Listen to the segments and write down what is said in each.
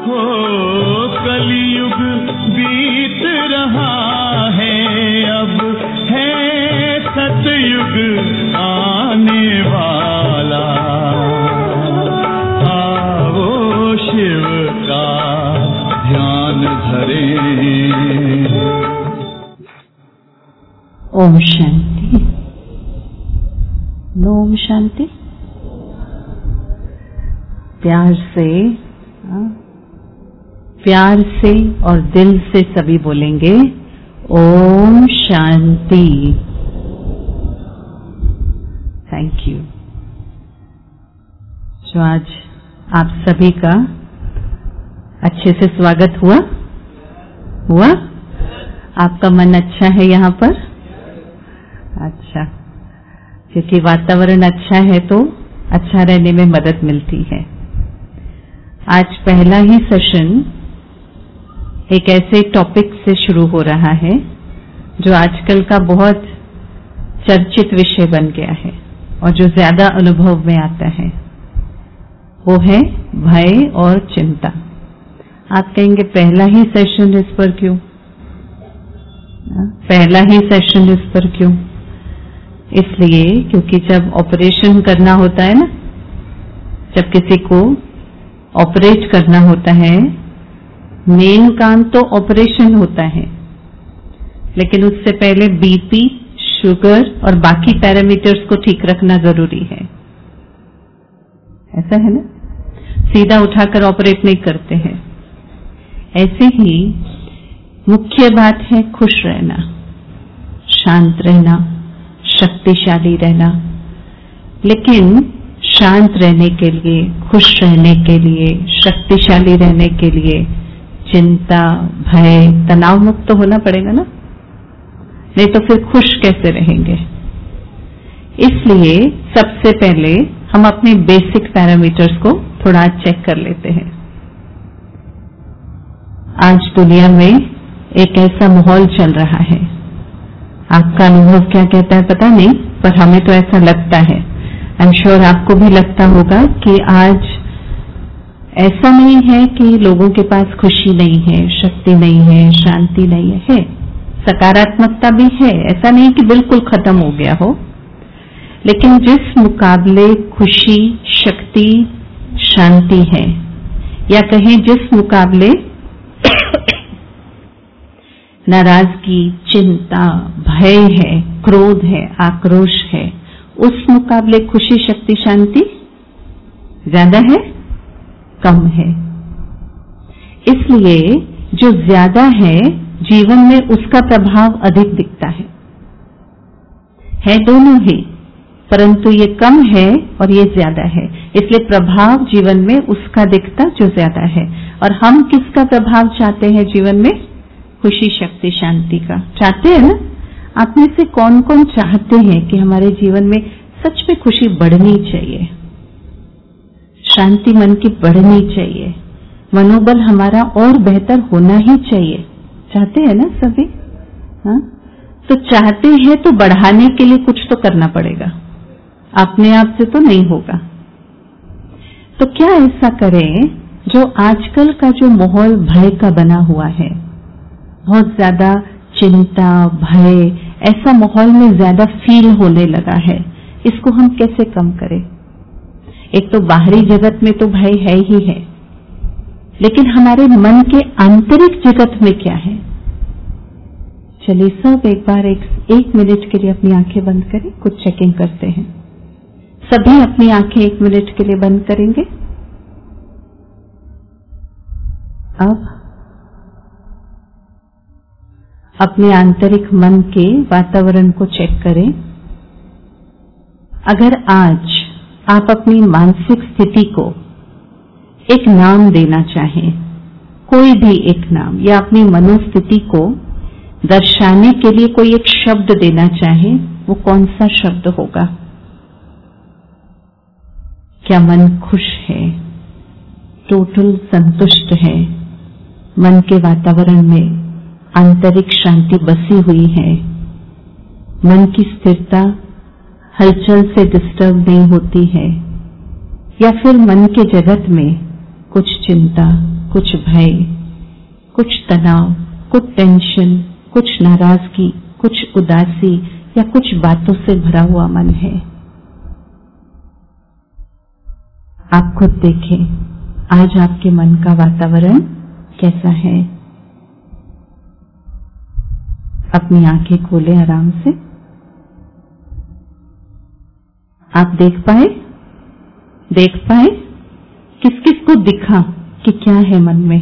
हो कलयुग बीत रहा है, अब है सतयुग आने वाला। आओ शिव का ध्यान धरें। ओम शांति। ओम शांति। प्यार से और दिल से सभी बोलेंगे ओम शांति। Thank you. जो आज आप सभी का अच्छे से स्वागत हुआ? आपका मन अच्छा है यहाँ पर? अच्छा, क्योंकि वातावरण अच्छा है तो अच्छा रहने में मदद मिलती है। आज पहला ही सेशन एक ऐसे टॉपिक से शुरू हो रहा है जो आजकल का बहुत चर्चित विषय बन गया है और जो ज्यादा अनुभव में आता है, वो है भय और चिंता। आप कहेंगे पहला ही सेशन इस पर क्यों? पहला ही सेशन इस पर क्यों? इसलिए क्योंकि जब ऑपरेशन करना होता है ना, जब किसी को ऑपरेट करना होता है, मेन काम तो ऑपरेशन होता है, लेकिन उससे पहले बीपी, शुगर और बाकी पैरामीटर्स को ठीक रखना जरूरी है। ऐसा है ना? सीधा उठाकर ऑपरेट नहीं करते हैं। ऐसे ही मुख्य बात है खुश रहना, शांत रहना, शक्तिशाली रहना। लेकिन शांत रहने के लिए, खुश रहने के लिए, शक्तिशाली रहने के लिए चिंता, भय, तनाव मुक्त तो होना पड़ेगा ना, नहीं तो फिर खुश कैसे रहेंगे? इसलिए सबसे पहले हम अपने बेसिक पैरामीटर्स को थोड़ा चेक कर लेते हैं। आज दुनिया में एक ऐसा माहौल चल रहा है, आपका अनुभव क्या कहता है पता नहीं, पर हमें तो ऐसा लगता है। आई एम श्योर आपको भी लगता होगा कि आज ऐसा नहीं है कि लोगों के पास खुशी नहीं है, शक्ति नहीं है, शांति नहीं है। सकारात्मकता भी है, ऐसा नहीं कि बिल्कुल खत्म हो गया हो, लेकिन जिस मुकाबले खुशी, शक्ति, शांति है, या कहें जिस मुकाबले नाराजगी, चिंता, भय है, क्रोध है, आक्रोश है, उस मुकाबले खुशी, शक्ति, शांति ज्यादा है, कम है। इसलिए जो ज्यादा है जीवन में उसका प्रभाव अधिक दिखता है दोनों ही, परंतु ये कम है और ये ज्यादा है, इसलिए प्रभाव जीवन में उसका दिखता जो ज्यादा है। और हम किसका प्रभाव चाहते हैं जीवन में? खुशी, शक्ति, शांति का चाहते हैं ना? आप में से कौन कौन चाहते हैं कि हमारे जीवन में सच में खुशी बढ़नी चाहिए, शांति मन की बढ़नी चाहिए, मनोबल हमारा और बेहतर होना ही चाहिए? चाहते हैं ना सभी? हाँ, तो चाहते हैं तो बढ़ाने के लिए कुछ तो करना पड़ेगा, अपने आप से तो नहीं होगा। तो क्या ऐसा करें जो आजकल का जो माहौल भय का बना हुआ है, बहुत ज्यादा चिंता, भय, ऐसा माहौल में ज्यादा फील होने लगा है, इसको हम कैसे कम करें? एक तो बाहरी जगत में तो भय है ही है, लेकिन हमारे मन के आंतरिक जगत में क्या है? चलिए सब एक बार एक मिनट के लिए अपनी आंखें बंद करें, कुछ चेकिंग करते हैं। सभी अपनी आंखें 1 मिनट के लिए बंद करेंगे। अब अपने आंतरिक मन के वातावरण को चेक करें। अगर आज आप अपनी मानसिक स्थिति को एक नाम देना चाहें, कोई भी एक नाम, या अपनी मनोस्थिति को दर्शाने के लिए कोई एक शब्द देना चाहें, वो कौन सा शब्द होगा? क्या मन खुश है, टोटल संतुष्ट है, मन के वातावरण में आंतरिक शांति बसी हुई है, मन की स्थिरता हलचल से डिस्टर्ब नहीं होती है, या फिर मन के जगत में कुछ चिंता, कुछ भय, कुछ तनाव, कुछ टेंशन, कुछ नाराजगी, कुछ उदासी या कुछ बातों से भरा हुआ मन है। आप खुद देखें आज आपके मन का वातावरण कैसा है। अपनी आंखें खोलें आराम से। आप देख पाए किस किस को दिखा कि क्या है मन में।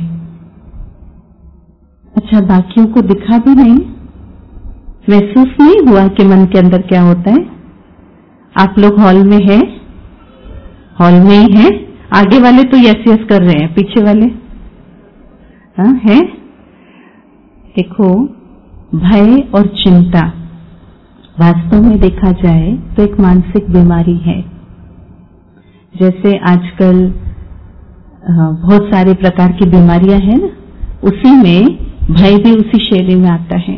अच्छा, बाकियों को दिखा भी नहीं, महसूस नहीं हुआ कि मन के अंदर क्या होता है। आप लोग हॉल में ही हैं। आगे वाले तो यस यस कर रहे हैं, पीछे वाले हाँ है। देखो, भय और चिंता वास्तव में देखा जाए तो एक मानसिक बीमारी है। जैसे आजकल बहुत सारे प्रकार की बीमारियां हैं ना, उसी में भय भी उसी श्रेणी में आता है।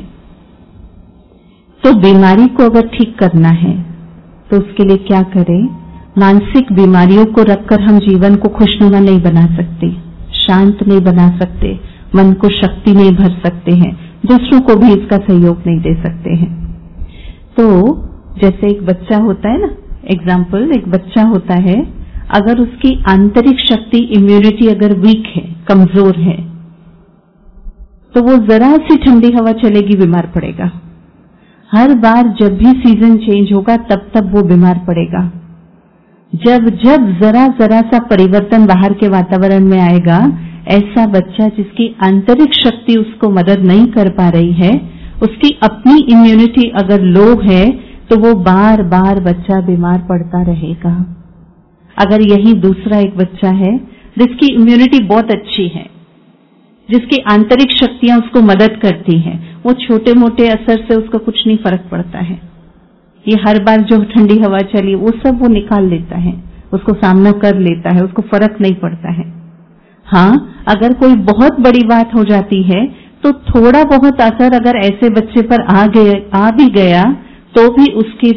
तो बीमारी को अगर ठीक करना है तो उसके लिए क्या करें? मानसिक बीमारियों को रखकर हम जीवन को खुशनुमा नहीं बना सकते, शांत नहीं बना सकते, मन को शक्ति नहीं भर सकते हैं, दूसरों को भी इसका सहयोग नहीं दे सकते हैं। तो जैसे एक बच्चा होता है ना, एग्जाम्पल, एक बच्चा होता है, अगर उसकी आंतरिक शक्ति, इम्यूनिटी अगर वीक है, कमजोर है, तो वो जरा सी ठंडी हवा चलेगी बीमार पड़ेगा। हर बार जब भी सीजन चेंज होगा तब वो बीमार पड़ेगा। जब जरा सा परिवर्तन बाहर के वातावरण में आएगा, ऐसा बच्चा जिसकी आंतरिक शक्ति उसको मदद नहीं कर पा रही है, उसकी अपनी इम्यूनिटी अगर लो है, तो वो बार बार बच्चा बीमार पड़ता रहेगा। अगर यही दूसरा एक बच्चा है जिसकी इम्यूनिटी बहुत अच्छी है, जिसकी आंतरिक शक्तियां उसको मदद करती हैं, वो छोटे मोटे असर से उसको कुछ नहीं फर्क पड़ता है। ये हर बार जो ठंडी हवा चली वो सब वो निकाल लेता है, उसको सामना कर लेता है, उसको फर्क नहीं पड़ता है। हाँ, अगर कोई बहुत बड़ी बात हो जाती है तो थोड़ा बहुत असर अगर ऐसे बच्चे पर आ भी गया तो भी उसकी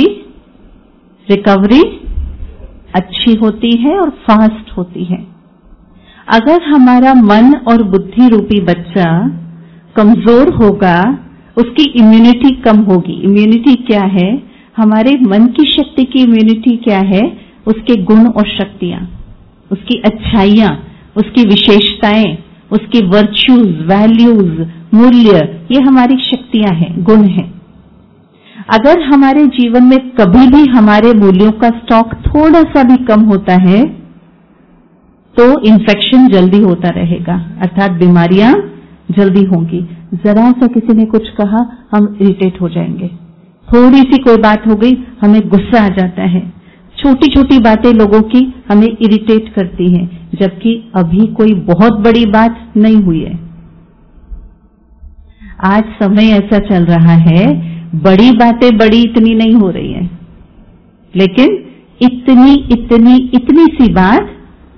रिकवरी अच्छी होती है और फास्ट होती है। अगर हमारा मन और बुद्धि रूपी बच्चा कमजोर होगा, उसकी इम्यूनिटी कम होगी। इम्यूनिटी क्या है? हमारे मन की शक्ति की इम्यूनिटी क्या है? उसके गुण और शक्तियां, उसकी अच्छाइयां, उसकी विशेषताएं, उसकी वर्च्यूज, वैल्यूज, मूल्य, ये हमारी शक्तियां हैं, गुण हैं। अगर हमारे जीवन में कभी भी हमारे मूल्यों का स्टॉक थोड़ा सा भी कम होता है तो इन्फेक्शन जल्दी होता रहेगा, अर्थात बीमारियां जल्दी होंगी। जरा सा किसी ने कुछ कहा, हम इरिटेट हो जाएंगे। थोड़ी सी कोई बात हो गई, हमें गुस्सा आ जाता है। छोटी छोटी बातें लोगों की हमें इरिटेट करती हैं, जबकि अभी कोई बहुत बड़ी बात नहीं हुई है। आज समय ऐसा चल रहा है, बड़ी बातें बड़ी इतनी नहीं हो रही है, लेकिन इतनी सी बात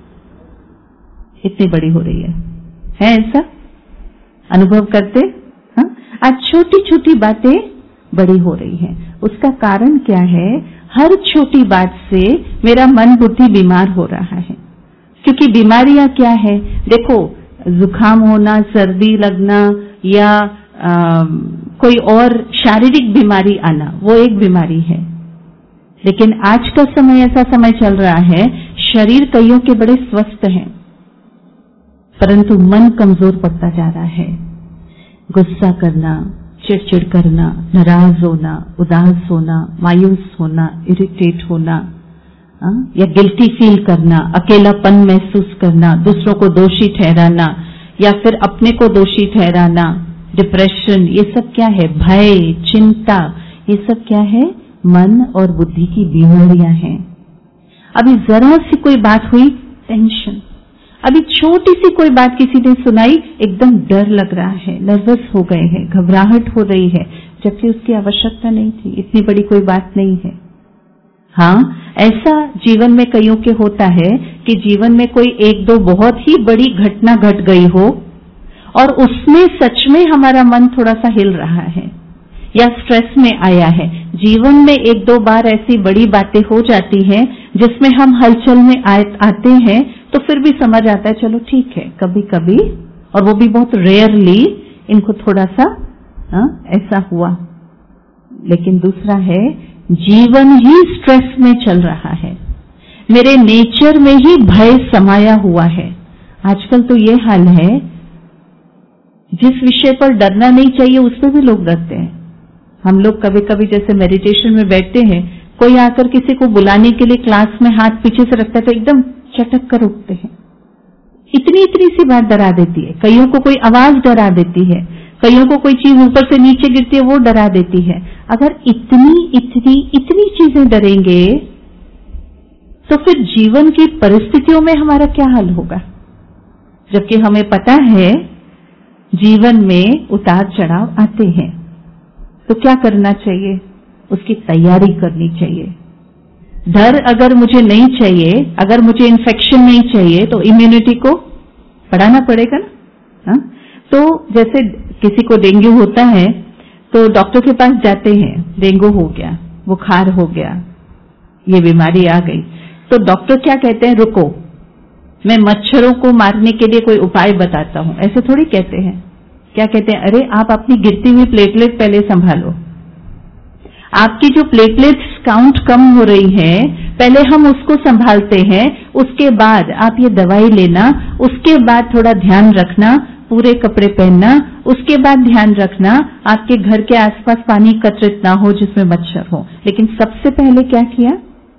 इतनी बड़ी हो रही है ऐसा अनुभव करते? हाँ, आज छोटी छोटी बातें बड़ी हो रही हैं। उसका कारण क्या है? हर छोटी बात से मेरा मन बुद्धि बीमार हो रहा है। क्योंकि बीमारियां क्या है? देखो, जुकाम होना, सर्दी लगना या कोई और शारीरिक बीमारी आना, वो एक बीमारी है। लेकिन आज का समय ऐसा समय चल रहा है, शरीर कईयों के बड़े स्वस्थ हैं, परंतु मन कमजोर पड़ता जा रहा है। गुस्सा करना, चिड़चिड़ करना, नाराज होना, उदास होना, मायूस होना, इरिटेट होना, या गिल्टी फील करना, अकेलापन महसूस करना, दूसरों को दोषी ठहराना या फिर अपने को दोषी ठहराना, डिप्रेशन, ये सब क्या है? भय, चिंता, ये सब क्या है? मन और बुद्धि की बीमारियां हैं। अभी जरा सी कोई बात हुई, टेंशन। अभी छोटी सी कोई बात किसी ने सुनाई, एकदम डर लग रहा है, नर्वस हो गए हैं, घबराहट हो रही है, जबकि उसकी आवश्यकता नहीं थी, इतनी बड़ी कोई बात नहीं है। हाँ, ऐसा जीवन में कईयों के होता है कि जीवन में कोई एक दो बहुत ही बड़ी घटना घट गई हो और उसमें सच में हमारा मन थोड़ा सा हिल रहा है, या स्ट्रेस में आया है। जीवन में एक दो बार ऐसी बड़ी बातें हो जाती हैं जिसमें हम हलचल में आते हैं, तो फिर भी समझ आता है चलो ठीक है, कभी कभी, और वो भी बहुत रेयरली इनको थोड़ा सा ऐसा हुआ। लेकिन दूसरा है, जीवन ही स्ट्रेस में चल रहा है, मेरे नेचर में ही भय समाया हुआ है। आजकल तो ये हाल है, जिस विषय पर डरना नहीं चाहिए उस पर भी लोग डरते हैं। हम लोग कभी कभी जैसे मेडिटेशन में बैठते हैं, कोई आकर किसी को बुलाने के लिए क्लास में हाथ पीछे से रखता है तो एकदम चटक कर उठते हैं। इतनी इतनी सी बात डरा देती है। कईयों को कोई आवाज डरा देती है, कईयों को कोई चीज ऊपर से नीचे गिरती है वो डरा देती है। अगर इतनी चीजें डरेंगे तो फिर जीवन की परिस्थितियों में हमारा क्या हाल होगा? जबकि हमें पता है जीवन में उतार चढ़ाव आते हैं, तो क्या करना चाहिए? उसकी तैयारी करनी चाहिए। डर अगर मुझे नहीं चाहिए, अगर मुझे इन्फेक्शन नहीं चाहिए, तो इम्यूनिटी को बढ़ाना पड़ेगा ना। तो जैसे किसी को डेंगू होता है तो डॉक्टर के पास जाते हैं, डेंगू हो गया, बुखार हो गया, ये बीमारी आ गई, तो डॉक्टर क्या कहते हैं? रुको, मैं मच्छरों को मारने के लिए कोई उपाय बताता हूं। ऐसे थोड़ी कहते हैं। क्या कहते हैं? अरे आप अपनी गिरती हुई प्लेटलेट पहले संभालो। आपकी जो प्लेटलेट्स काउंट कम हो रही है, पहले हम उसको संभालते हैं, उसके बाद आप ये दवाई लेना, उसके बाद थोड़ा ध्यान रखना, पूरे कपड़े पहनना, उसके बाद ध्यान रखना आपके घर के आसपास पानी एकत्रित ना हो जिसमें मच्छर हो। लेकिन सबसे पहले क्या किया?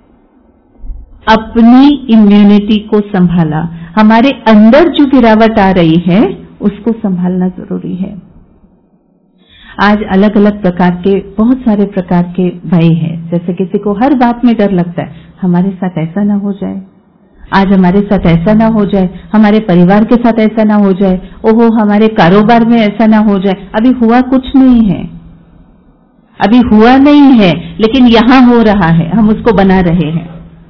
अपनी इम्यूनिटी को संभाला। हमारे अंदर जो गिरावट आ रही है उसको संभालना जरूरी है। आज अलग अलग प्रकार के, बहुत सारे प्रकार के भय हैं। जैसे किसी को हर बात में डर लगता है, हमारे साथ ऐसा ना हो जाए, आज हमारे साथ ऐसा ना हो जाए, हमारे परिवार के साथ ऐसा ना हो जाए, ओहो हमारे कारोबार में ऐसा ना हो जाए। अभी हुआ कुछ नहीं है, अभी हुआ नहीं है, लेकिन यहां हो रहा है, हम उसको बना रहे हैं।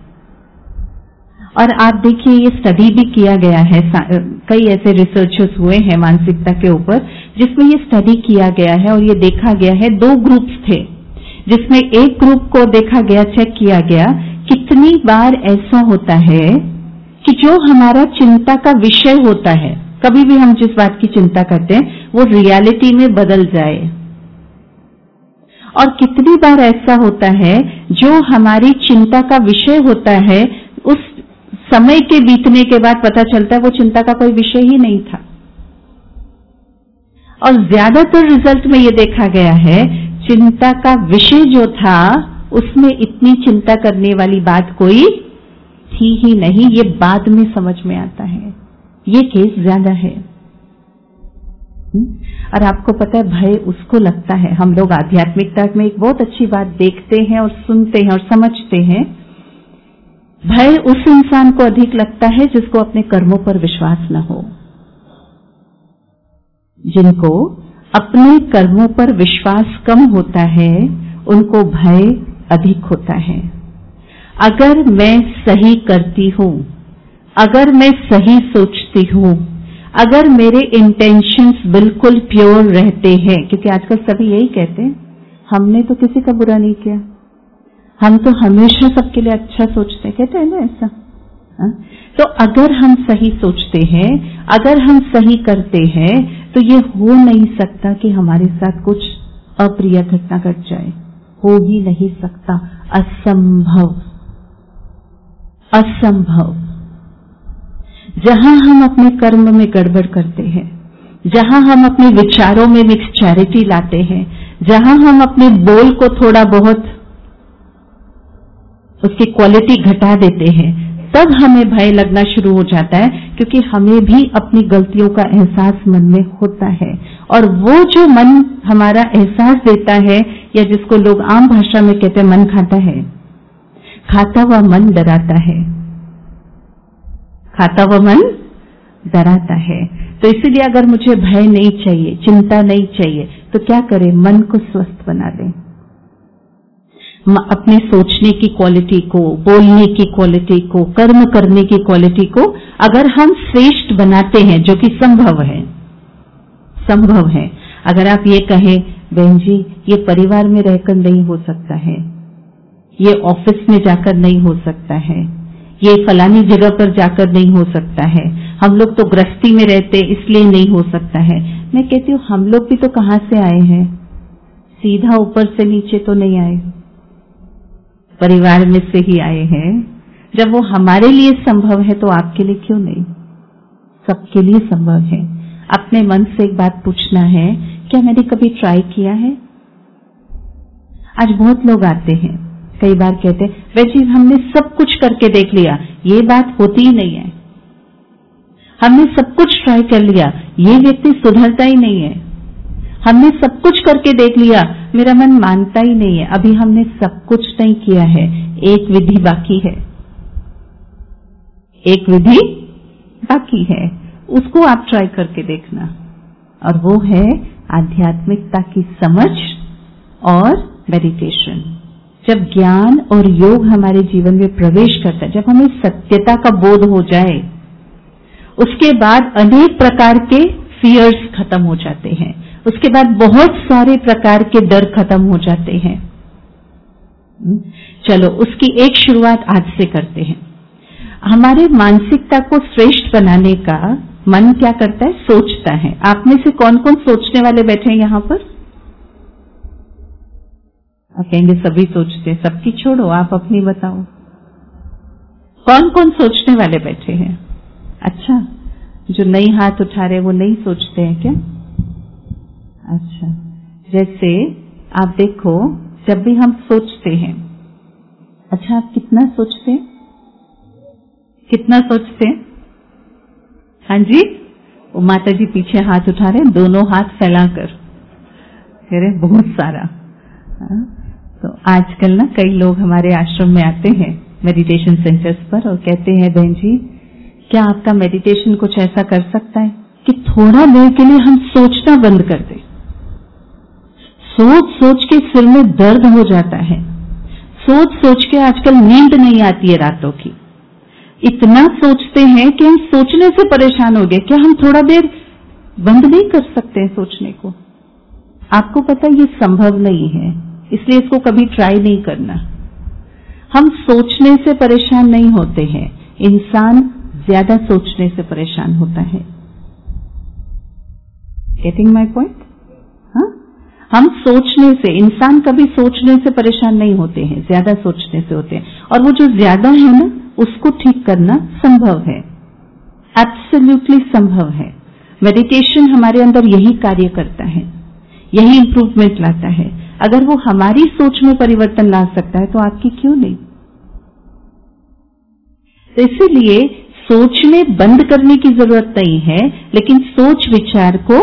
और आप देखिए, ये स्टडी भी किया गया है, कई ऐसे रिसर्चर्स हुए हैं मानसिकता के ऊपर, जिसमें ये स्टडी किया गया है और ये देखा गया है। 2 ग्रुप्स थे, जिसमें एक ग्रुप को देखा गया, चेक किया गया, कितनी बार ऐसा होता है कि जो हमारा चिंता का विषय होता है, कभी भी हम जिस बात की चिंता करते हैं वो रियलिटी में बदल जाए, और कितनी बार ऐसा होता है जो हमारी चिंता का विषय होता है, उस समय के बीतने के बाद पता चलता है वो चिंता का कोई विषय ही नहीं था। और ज्यादातर रिजल्ट में ये देखा गया है, चिंता का विषय जो था उसमें इतनी चिंता करने वाली बात कोई थी ही नहीं। ये बाद में समझ में आता है, ये केस ज्यादा है। और आपको पता है, भय उसको लगता है, हम लोग आध्यात्मिकता में एक बहुत अच्छी बात देखते हैं और सुनते हैं और समझते हैं, भय उस इंसान को अधिक लगता है जिसको अपने कर्मों पर विश्वास न हो। जिनको अपने कर्मों पर विश्वास कम होता है उनको भय अधिक होता है। अगर मैं सही करती हूं, अगर मैं सही सोचती हूं, अगर मेरे इंटेंशंस बिल्कुल प्योर रहते हैं, क्योंकि आजकल सभी यही कहते हैं, हमने तो किसी का बुरा नहीं किया, हम तो हमेशा सबके लिए अच्छा सोचते हैं, कहते हैं ना ऐसा। तो अगर हम सही सोचते हैं, अगर हम सही करते हैं, तो ये हो नहीं सकता कि हमारे साथ कुछ अप्रिय घटना घट जाए, हो ही नहीं सकता, असंभव, असंभव। जहां हम अपने कर्म में गड़बड़ करते हैं, जहां हम अपने विचारों में मिक्सचैरिटी लाते हैं, जहां हम अपने बोल को थोड़ा बहुत उसकी क्वालिटी घटा देते हैं, तब हमें भय लगना शुरू हो जाता है, क्योंकि हमें भी अपनी गलतियों का एहसास मन में होता है। और वो जो मन हमारा एहसास देता है, या जिसको लोग आम भाषा में कहते हैं मन खाता है, खाता हुआ मन डराता है, खाता हुआ मन डराता है। तो इसीलिए अगर मुझे भय नहीं चाहिए, चिंता नहीं चाहिए, तो क्या करें? मन को स्वस्थ बना दें। अपने सोचने की क्वालिटी को, बोलने की क्वालिटी को, कर्म करने की क्वालिटी को अगर हम श्रेष्ठ बनाते हैं, जो कि संभव है, संभव है। अगर आप ये कहें बहन जी ये परिवार में रहकर नहीं हो सकता है, ये ऑफिस में जाकर नहीं हो सकता है, ये फलानी जगह पर जाकर नहीं हो सकता है, हम लोग तो गृहस्थी में रहते इसलिए नहीं हो सकता है। मैं कहती हूँ हम लोग भी तो कहाँ से आए हैं, सीधा ऊपर से नीचे तो नहीं आए, परिवार में से ही आए हैं। जब वो हमारे लिए संभव है तो आपके लिए क्यों नहीं, सबके लिए संभव है। अपने मन से एक बात पूछना है, क्या मैंने कभी ट्राई किया है? आज बहुत लोग आते हैं, कई बार कहते हैं वैसे हमने सब कुछ करके देख लिया, ये बात होती ही नहीं है। हमने सब कुछ ट्राई कर लिया, ये व्यक्ति सुधरता ही नहीं है। हमने सब कुछ करके देख लिया, मेरा मन मानता ही नहीं है। अभी हमने सब कुछ नहीं किया है, एक विधि बाकी है, एक विधि बाकी है, उसको आप ट्राई करके देखना, और वो है आध्यात्मिकता की समझ और मेडिटेशन। जब ज्ञान और योग हमारे जीवन में प्रवेश करता है, जब हमें सत्यता का बोध हो जाए, उसके बाद अनेक प्रकार के फियर्स खत्म हो जाते हैं, उसके बाद बहुत सारे प्रकार के डर खत्म हो जाते हैं। चलो उसकी एक शुरुआत आज से करते हैं। हमारे मानसिकता को श्रेष्ठ बनाने का मन क्या करता है, सोचता है। आप में से कौन कौन सोचने वाले बैठे हैं यहां पर? आप कहेंगे सभी सोचते हैं, सबकी छोड़ो, आप अपनी बताओ, कौन कौन सोचने वाले बैठे हैं? अच्छा, जो नहीं हाथ उठा रहे वो नहीं सोचते हैं क्या? अच्छा, जैसे आप देखो जब भी हम सोचते हैं, अच्छा आप कितना सोचते हैं, कितना सोचते हैं? हाँ जी, वो माता जी पीछे हाथ उठा रहे हैं, दोनों हाथ फैलाकर कह रहे बहुत सारा। तो आजकल ना कई लोग हमारे आश्रम में आते हैं मेडिटेशन सेंटर्स पर और कहते हैं बहन जी क्या आपका मेडिटेशन कुछ ऐसा कर सकता है कि थोड़ा देर के लिए हम सोचना बंद कर दें। सोच सोच के सिर में दर्द हो जाता है, सोच सोच के आजकल नींद नहीं आती है रातों की, इतना सोचते हैं कि हम सोचने से परेशान हो गए। क्या हम थोड़ा देर बंद नहीं कर सकते हैं सोचने को? आपको पता है ये संभव नहीं है, इसलिए इसको कभी ट्राई नहीं करना। हम सोचने से परेशान नहीं होते हैं, इंसान ज्यादा सोचने से परेशान होता है। Getting my point? हाँ, हम सोचने से, इंसान कभी सोचने से परेशान नहीं होते हैं, ज्यादा सोचने से होते हैं। और वो जो ज्यादा है ना, उसको ठीक करना संभव है, एब्सोल्युटली संभव है। मेडिटेशन हमारे अंदर यही कार्य करता है, यही इंप्रूवमेंट लाता है। अगर वो हमारी सोच में परिवर्तन ला सकता है तो आपकी क्यों नहीं? तो इसीलिए सोचने बंद करने की जरूरत नहीं है, लेकिन सोच विचार को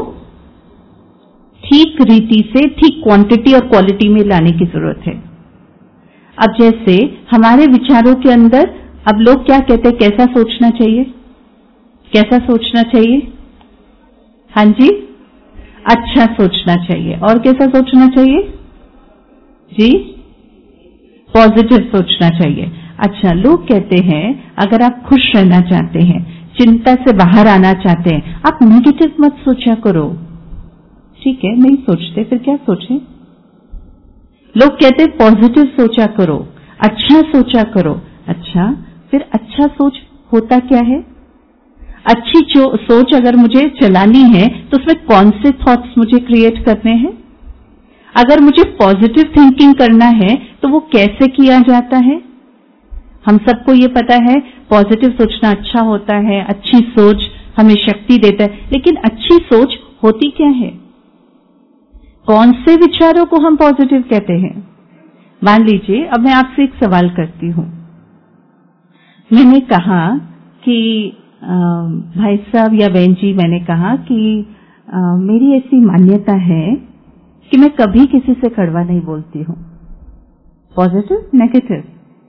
ठीक रीति से, ठीक क्वांटिटी और क्वालिटी में लाने की जरूरत है। अब जैसे हमारे विचारों के अंदर अब लोग क्या कहते हैं, कैसा सोचना चाहिए, कैसा सोचना चाहिए? हाँ जी, अच्छा सोचना चाहिए। और कैसा सोचना चाहिए जी? पॉजिटिव सोचना चाहिए। अच्छा, लोग कहते हैं अगर आप खुश रहना चाहते हैं, चिंता से बाहर आना चाहते हैं, आप नेगेटिव मत सोचा करो। ठीक है, नहीं सोचते, फिर क्या सोचे? लोग कहते हैं पॉजिटिव सोचा करो, अच्छा सोचा करो। अच्छा, फिर अच्छा सोच होता क्या है? अच्छी सोच अगर मुझे चलानी है तो उसमें कौन से थॉट्स मुझे क्रिएट करने हैं? अगर मुझे पॉजिटिव थिंकिंग करना है तो वो कैसे किया जाता है? हम सबको ये पता है पॉजिटिव सोचना अच्छा होता है, अच्छी सोच हमें शक्ति देता है, लेकिन अच्छी सोच होती क्या है? कौन से विचारों को हम पॉजिटिव कहते हैं? मान लीजिए अब मैं आपसे एक सवाल करती हूं। मैंने कहा कि भाई साहब या बहन जी, मैंने कहा कि मेरी ऐसी मान्यता है कि मैं कभी किसी से कड़वा नहीं बोलती हूं। Positive, negative?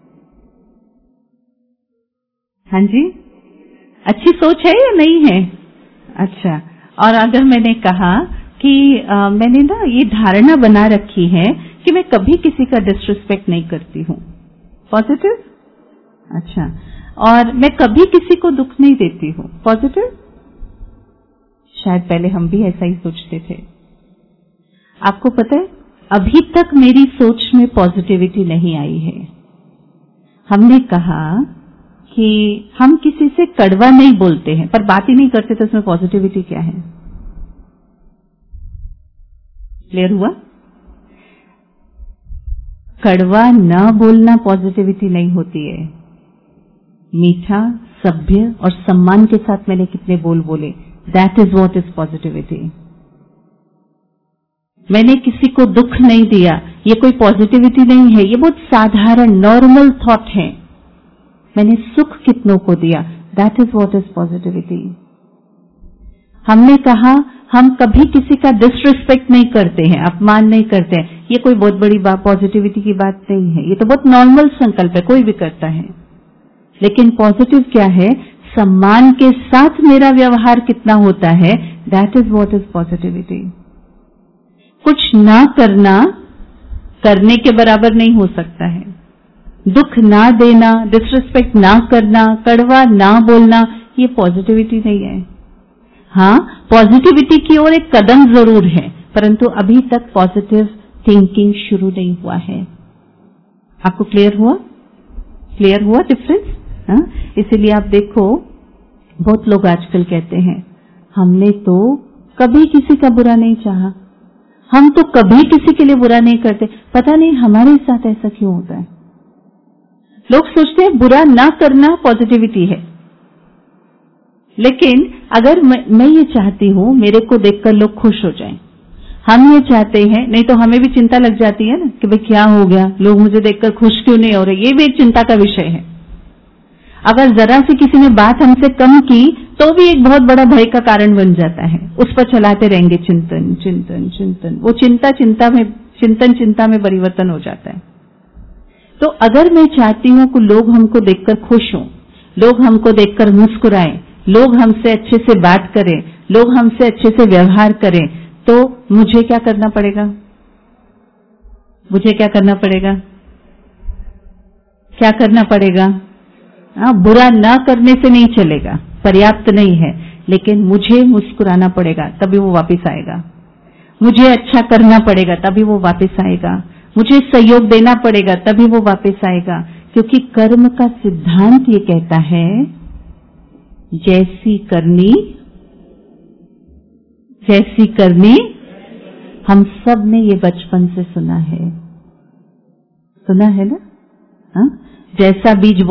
हाँ जी, अच्छी सोच है या नहीं है? अच्छा, और अगर मैंने कहा कि मैंने ना ये धारणा बना रखी है कि मैं कभी किसी का डिसरिस्पेक्ट नहीं करती हूं। पॉजिटिव? अच्छा, और मैं कभी किसी को दुख नहीं देती हूं। पॉजिटिव? शायद पहले हम भी ऐसा ही सोचते थे। आपको पता है, अभी तक मेरी सोच में पॉजिटिविटी नहीं आई है। हमने कहा कि हम किसी से कड़वा नहीं बोलते हैं, पर बात ही नहीं करते, तो उसमें पॉजिटिविटी क्या है? क्लियर हुआ? कड़वा न बोलना पॉजिटिविटी नहीं होती है। मीठा, सभ्य और सम्मान के साथ मैंने कितने बोल बोले, that is what is positivity. मैंने किसी को दुख नहीं दिया, ये कोई पॉजिटिविटी नहीं है, ये बहुत साधारण नॉर्मल थॉट है। मैंने सुख कितनों को दिया, that is what is positivity. हमने कहा हम कभी किसी का डिसरिस्पेक्ट नहीं करते हैं, अपमान नहीं करते हैं, ये कोई बहुत बड़ी पॉजिटिविटी की बात नहीं है, ये तो बहुत नॉर्मल संकल्प है, कोई भी करता है। लेकिन पॉजिटिव क्या है? सम्मान के साथ मेरा व्यवहार कितना होता है, that is what is positivity. कुछ ना करना करने के बराबर नहीं हो सकता है। दुख ना देना, डिसरिस्पेक्ट ना करना, कड़वा ना बोलना, ये पॉजिटिविटी नहीं है। हाँ, पॉजिटिविटी की ओर एक कदम जरूर है, परंतु अभी तक पॉजिटिव थिंकिंग शुरू नहीं हुआ है। आपको क्लियर हुआ? क्लियर हुआ डिफरेंस? हाँ, इसीलिए आप देखो, बहुत लोग आजकल कहते हैं हमने तो कभी किसी का बुरा नहीं चाहा, हम तो कभी किसी के लिए बुरा नहीं करते, पता नहीं हमारे साथ ऐसा क्यों होता है। लोग सोचते हैं बुरा ना करना पॉजिटिविटी है, लेकिन अगर मैं ये चाहती हूं मेरे को देखकर लोग खुश हो जाएं, हम ये चाहते हैं, नहीं तो हमें भी चिंता लग जाती है ना कि भाई क्या हो गया, लोग मुझे देखकर खुश क्यों नहीं हो रहे, ये भी एक चिंता का विषय है। अगर जरा सी किसी ने बात हमसे कम की तो भी एक बहुत बड़ा भय का कारण बन जाता है, उस पर चलाते रहेंगे चिंतन चिंतन चिंतन, वो चिंता में परिवर्तन हो जाता है। तो अगर मैं चाहती हूं कि लोग हमको देखकर खुश हों, लोग हमको देखकर मुस्कुराएं, लोग हमसे अच्छे से बात करें, लोग हमसे अच्छे से व्यवहार करें, तो मुझे क्या करना पड़ेगा? मुझे क्या करना पड़ेगा? क्या करना पड़ेगा? बुरा ना करने से नहीं चलेगा, पर्याप्त नहीं है, लेकिन मुझे मुस्कुराना पड़ेगा, तभी वो वापस आएगा। मुझे अच्छा करना पड़ेगा, तभी वो वापस आएगा। मुझे सहयोग देना पड़ेगा, तभी वो वापस आएगा। क्योंकि कर्म का सिद्धांत ये कहता है, जैसी करनी। हम सब ने ये बचपन से सुना है ना? हाँ? जैसा बीज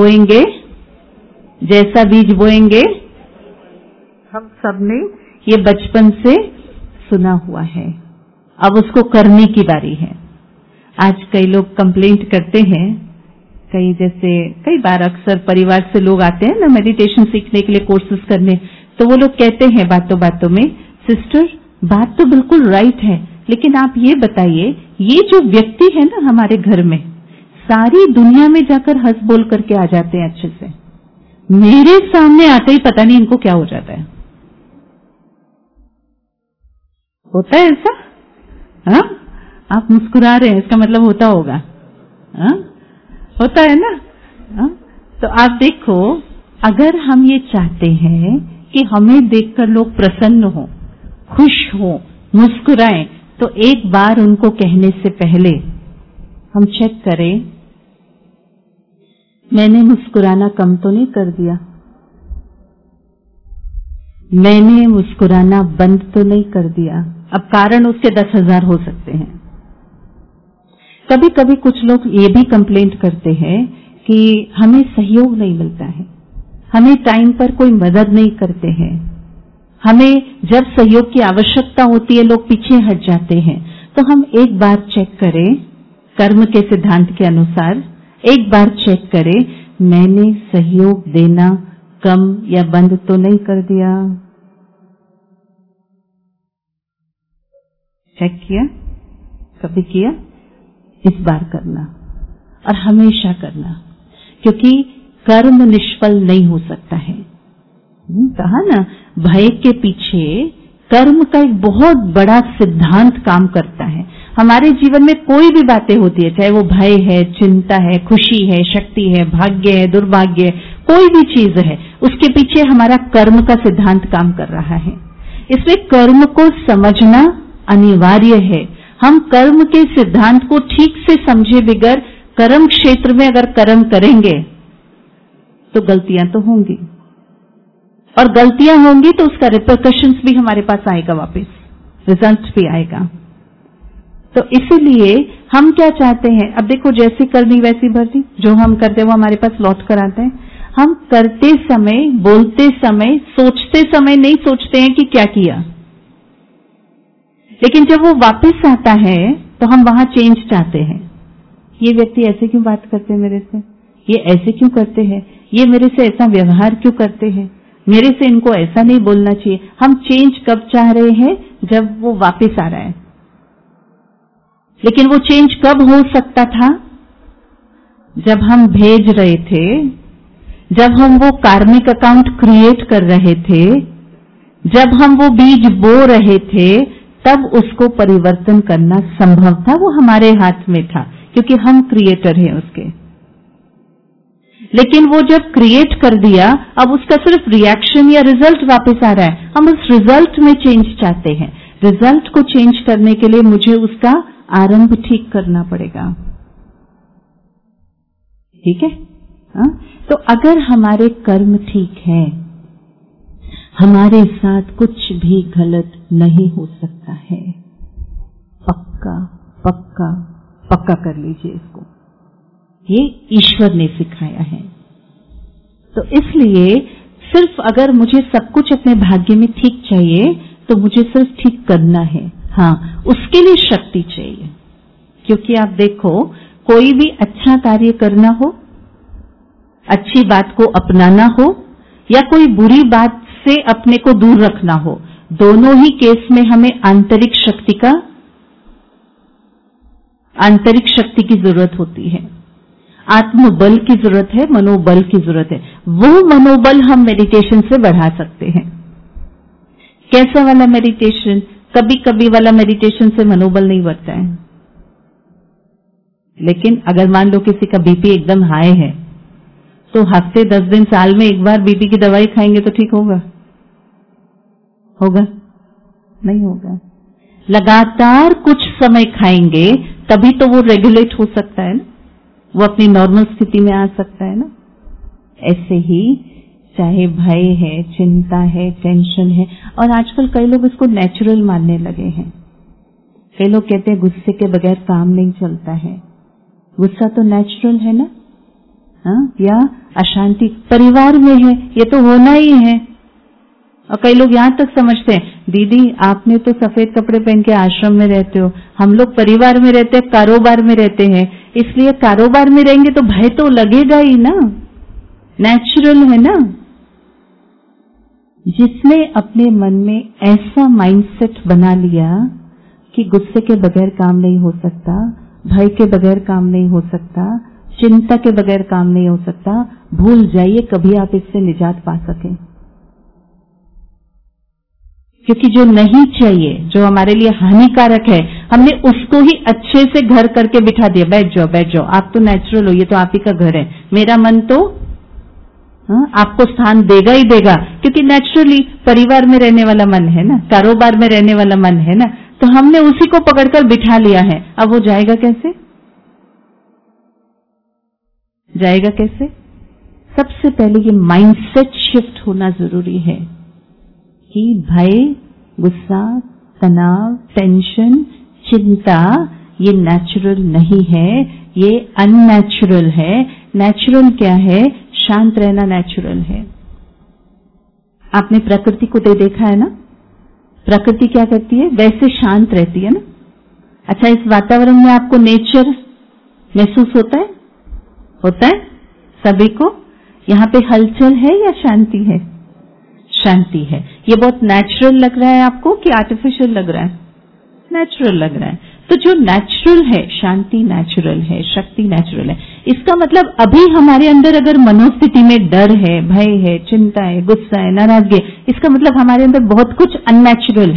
बोएंगे, हम सब ने ये बचपन से सुना हुआ है। अब उसको करने की बारी है। आज कई लोग कंप्लेंट करते हैं, कई बार अक्सर परिवार से लोग आते हैं ना मेडिटेशन सीखने के लिए, कोर्सेज करने, तो वो लोग कहते हैं बातों बातों में, सिस्टर बात तो बिल्कुल राइट है, लेकिन आप ये बताइए, ये जो व्यक्ति है ना हमारे घर में, सारी दुनिया में जाकर हंस बोल करके आ जाते हैं अच्छे से, मेरे सामने आते ही पता नहीं इनको क्या हो जाता है। होता है ऐसा? हाँ, आप मुस्कुरा रहे हैं, इसका मतलब होता होगा। हाँ, होता है ना? हाँ? तो आप देखो, अगर हम ये चाहते हैं कि हमें देखकर लोग प्रसन्न हो, खुश हो, मुस्कुराएं, तो एक बार उनको कहने से पहले हम चेक करें, मैंने मुस्कुराना कम तो नहीं कर दिया, मैंने मुस्कुराना बंद तो नहीं कर दिया। अब कारण उसके 10,000 हो सकते हैं। कभी कभी कुछ लोग ये भी कंप्लेंट करते हैं कि हमें सहयोग नहीं मिलता है, हमें टाइम पर कोई मदद नहीं करते हैं, हमें जब सहयोग की आवश्यकता होती है लोग पीछे हट जाते हैं। तो हम एक बार चेक करें, कर्म के सिद्धांत के अनुसार एक बार चेक करें, मैंने सहयोग देना कम या बंद तो नहीं कर दिया। चेक किया? कभी किया? इस बार करना, और हमेशा करना, क्योंकि कर्म निष्फल नहीं हो सकता है। कहा ना, भय के पीछे कर्म का एक बहुत बड़ा सिद्धांत काम करता है। हमारे जीवन में कोई भी बातें होती है, चाहे वो भय है, चिंता है, खुशी है, शक्ति है, भाग्य है, दुर्भाग्य है, कोई भी चीज है, उसके पीछे हमारा कर्म का सिद्धांत काम कर रहा है। इसलिए कर्म को समझना अनिवार्य है। हम कर्म के सिद्धांत को ठीक से समझे बगैर कर्म क्षेत्र में अगर कर्म करेंगे तो गलतियां तो होंगी, और गलतियां होंगी तो उसका रिपरकशंस भी हमारे पास आएगा, वापस रिजल्ट भी आएगा। तो इसीलिए हम क्या चाहते हैं, अब देखो जैसी करनी वैसी भरनी, जो हम करते हैं वो हमारे पास लौट कर आते हैं। हम करते समय, बोलते समय, सोचते समय नहीं सोचते हैं कि क्या किया, लेकिन जब वो वापस आता है तो हम वहां चेंज चाहते हैं। ये व्यक्ति ऐसे क्यों बात करते हैं मेरे से, ये ऐसे क्यों करते हैं, ये मेरे से ऐसा व्यवहार क्यों करते हैं, मेरे से इनको ऐसा नहीं बोलना चाहिए। हम चेंज कब चाह रहे हैं, जब वो वापस आ रहा है। लेकिन वो चेंज कब हो सकता था, जब हम भेज रहे थे, जब हम वो कार्मिक अकाउंट क्रिएट कर रहे थे, जब हम वो बीज बो रहे थे, तब उसको परिवर्तन करना संभव था। वो हमारे हाथ में था क्योंकि हम क्रिएटर हैं उसके। लेकिन वो जब क्रिएट कर दिया, अब उसका सिर्फ रिएक्शन या रिजल्ट वापस आ रहा है। हम उस रिजल्ट में चेंज चाहते हैं। रिजल्ट को चेंज करने के लिए मुझे उसका आरंभ ठीक करना पड़ेगा। ठीक है? तो अगर हमारे कर्म ठीक है, हमारे साथ कुछ भी गलत नहीं हो सकता है। पक्का पक्का पक्का कर लीजिए इसको, ये ईश्वर ने सिखाया है। तो इसलिए सिर्फ अगर मुझे सब कुछ अपने भाग्य में ठीक चाहिए तो मुझे सिर्फ ठीक करना है। हाँ, उसके लिए शक्ति चाहिए, क्योंकि आप देखो कोई भी अच्छा कार्य करना हो, अच्छी बात को अपनाना हो, या कोई बुरी बात से अपने को दूर रखना हो, दोनों ही केस में हमें आंतरिक शक्ति की जरूरत होती है। आत्मबल की जरूरत है, मनोबल की जरूरत है। वो मनोबल हम मेडिटेशन से बढ़ा सकते हैं। कैसा वाला मेडिटेशन? कभी कभी वाला मेडिटेशन से मनोबल नहीं बढ़ता है। लेकिन अगर मान लो किसी का बीपी एकदम हाई है, तो हफ्ते 10 दिन साल में एक बार बीपी की दवाई खाएंगे तो ठीक होगा? होगा? नहीं होगा। लगातार कुछ समय खाएंगे तभी तो वो रेगुलेट हो सकता है ना, वो अपनी नॉर्मल स्थिति में आ सकता है ना। ऐसे ही चाहे भय है, चिंता है, टेंशन है, और आजकल कई लोग इसको नेचुरल मानने लगे हैं। कई लोग कहते हैं गुस्से के बगैर काम नहीं चलता है। गुस्सा तो नेचुरल है ना। या अशांति परिवार में है, ये तो होना ही है। और कई लोग यहां तक समझते हैं, दीदी आपने तो सफेद कपड़े पहन के आश्रम में रहते हो, हम लोग परिवार में रहते हैं, कारोबार में रहते हैं, इसलिए कारोबार में रहेंगे तो भय तो लगेगा ही ना, नेचुरल है ना। जिसने अपने मन में ऐसा माइंडसेट बना लिया कि गुस्से के बगैर काम नहीं हो सकता, भय के बगैर काम नहीं हो सकता, चिंता के बगैर काम नहीं हो सकता, भूल जाइए कभी आप इससे निजात पा सकें। क्योंकि जो नहीं चाहिए, जो हमारे लिए हानिकारक है, हमने उसको ही अच्छे से घर करके बिठा दिया, बैठ जाओ बैठ जाओ, आप तो नेचुरल हो, ये तो आप ही का घर है, मेरा मन तो आपको स्थान देगा ही देगा, क्योंकि नेचुरली परिवार में रहने वाला मन है ना, कारोबार में रहने वाला मन है ना, तो हमने उसी को पकड़कर बिठा लिया है। अब वो जाएगा कैसे? जाएगा कैसे? सबसे पहले ये माइंडसेट शिफ्ट होना जरूरी है कि भय, गुस्सा, तनाव, टेंशन, चिंता ये नेचुरल नहीं है, ये अननेचुरल है। नेचुरल क्या है? शांत रहना नेचुरल है। आपने प्रकृति को देखा है ना, प्रकृति क्या करती है? वैसे शांत रहती है ना। अच्छा, इस वातावरण में आपको नेचर महसूस होता है? होता है सभी को? यहाँ पे हलचल है या शांति है? शांति है। ये बहुत नेचुरल लग रहा है आपको कि आर्टिफिशियल लग रहा है? नेचुरल लग रहा है। तो जो नेचुरल है, शांति नेचुरल है, शक्ति नेचुरल है। इसका मतलब अभी हमारे अंदर अगर मनोस्थिति में डर है, भय है, चिंता है, गुस्सा है, नाराजगी है, इसका मतलब हमारे अंदर बहुत कुछ अननेचुरल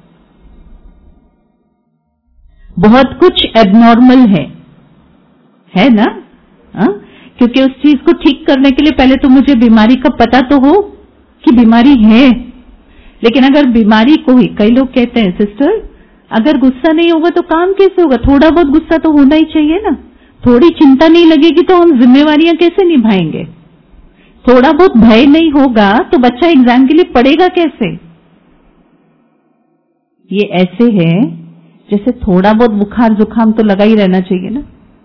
है, बहुत कुछ एबनॉर्मल है ना? क्योंकि उस चीज को ठीक करने के लिए पहले तो मुझे बीमारी का पता तो हो कि बीमारी है। लेकिन अगर बीमारी को ही, कई लोग कहते हैं सिस्टर अगर गुस्सा नहीं होगा तो काम कैसे होगा? थोड़ा बहुत गुस्सा तो होना ही चाहिए ना। थोड़ी चिंता नहीं लगेगी तो हम जिम्मेवारियां कैसे निभाएंगे? थोड़ा बहुत भय नहीं होगा तो बच्चा एग्जाम के लिए पढ़ेगा कैसे? ये ऐसे है जैसे थोड़ा बहुत बुखार जुकाम तो लगा ही रहना चाहिए ना।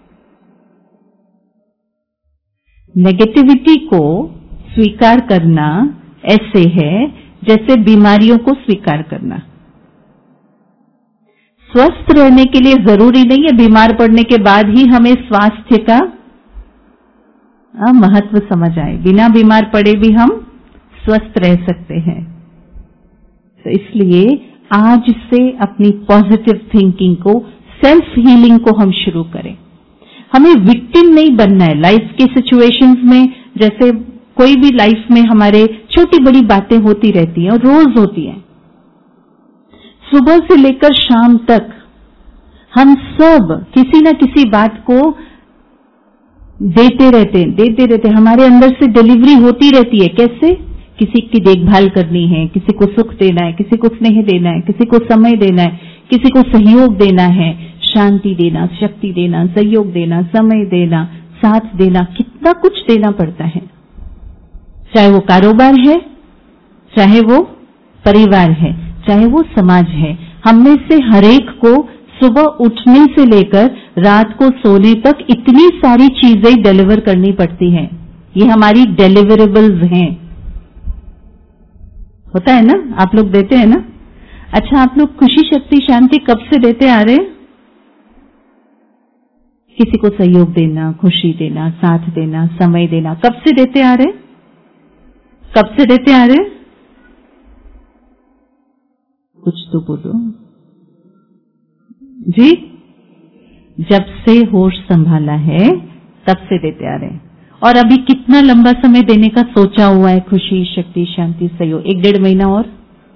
नेगेटिविटी को स्वीकार करना ऐसे है जैसे बीमारियों को स्वीकार करना। स्वस्थ रहने के लिए जरूरी नहीं है बीमार पड़ने के बाद ही हमें स्वास्थ्य का महत्व समझ आए। बिना बीमार पड़े भी हम स्वस्थ रह सकते हैं। तो इसलिए आज से अपनी पॉजिटिव थिंकिंग को, सेल्फ हीलिंग को हम शुरू करें। हमें विक्टिम नहीं बनना है लाइफ के सिचुएशंस में। जैसे कोई भी लाइफ में हमारे छोटी बड़ी बातें होती रहती हैं और रोज होती हैं। सुबह से लेकर शाम तक हम सब किसी न किसी बात को देते रहते। हमारे अंदर से डिलीवरी होती रहती है। कैसे? किसी की देखभाल करनी है, किसी को सुख देना है, किसी को स्नेह देना है, किसी को समय देना है, किसी को सहयोग देना है, शांति देना, शक्ति देना, सहयोग देना, समय देना, साथ देना, कितना कुछ देना पड़ता है। चाहे वो कारोबार है, चाहे वो परिवार है, चाहे वो समाज है। हम में से हरेक को सुबह उठने से लेकर रात को सोने तक इतनी सारी चीजें डिलीवर करनी पड़ती हैं। ये हमारी डिलीवरेबल्स हैं। होता है ना? आप लोग देते हैं ना? अच्छा, आप लोग खुशी शक्ति शांति कब से देते आ रहे हैं? किसी को सहयोग देना, खुशी देना, साथ देना, समय देना, कब से देते आ रहे? कब से देते आ रहे? कुछ तो बोलो जी। जब से होश संभाला है तब से देते आ रहे हैं। और अभी कितना लंबा समय देने का सोचा हुआ है? खुशी शक्ति शांति सहयोग 1-1.5 महीना और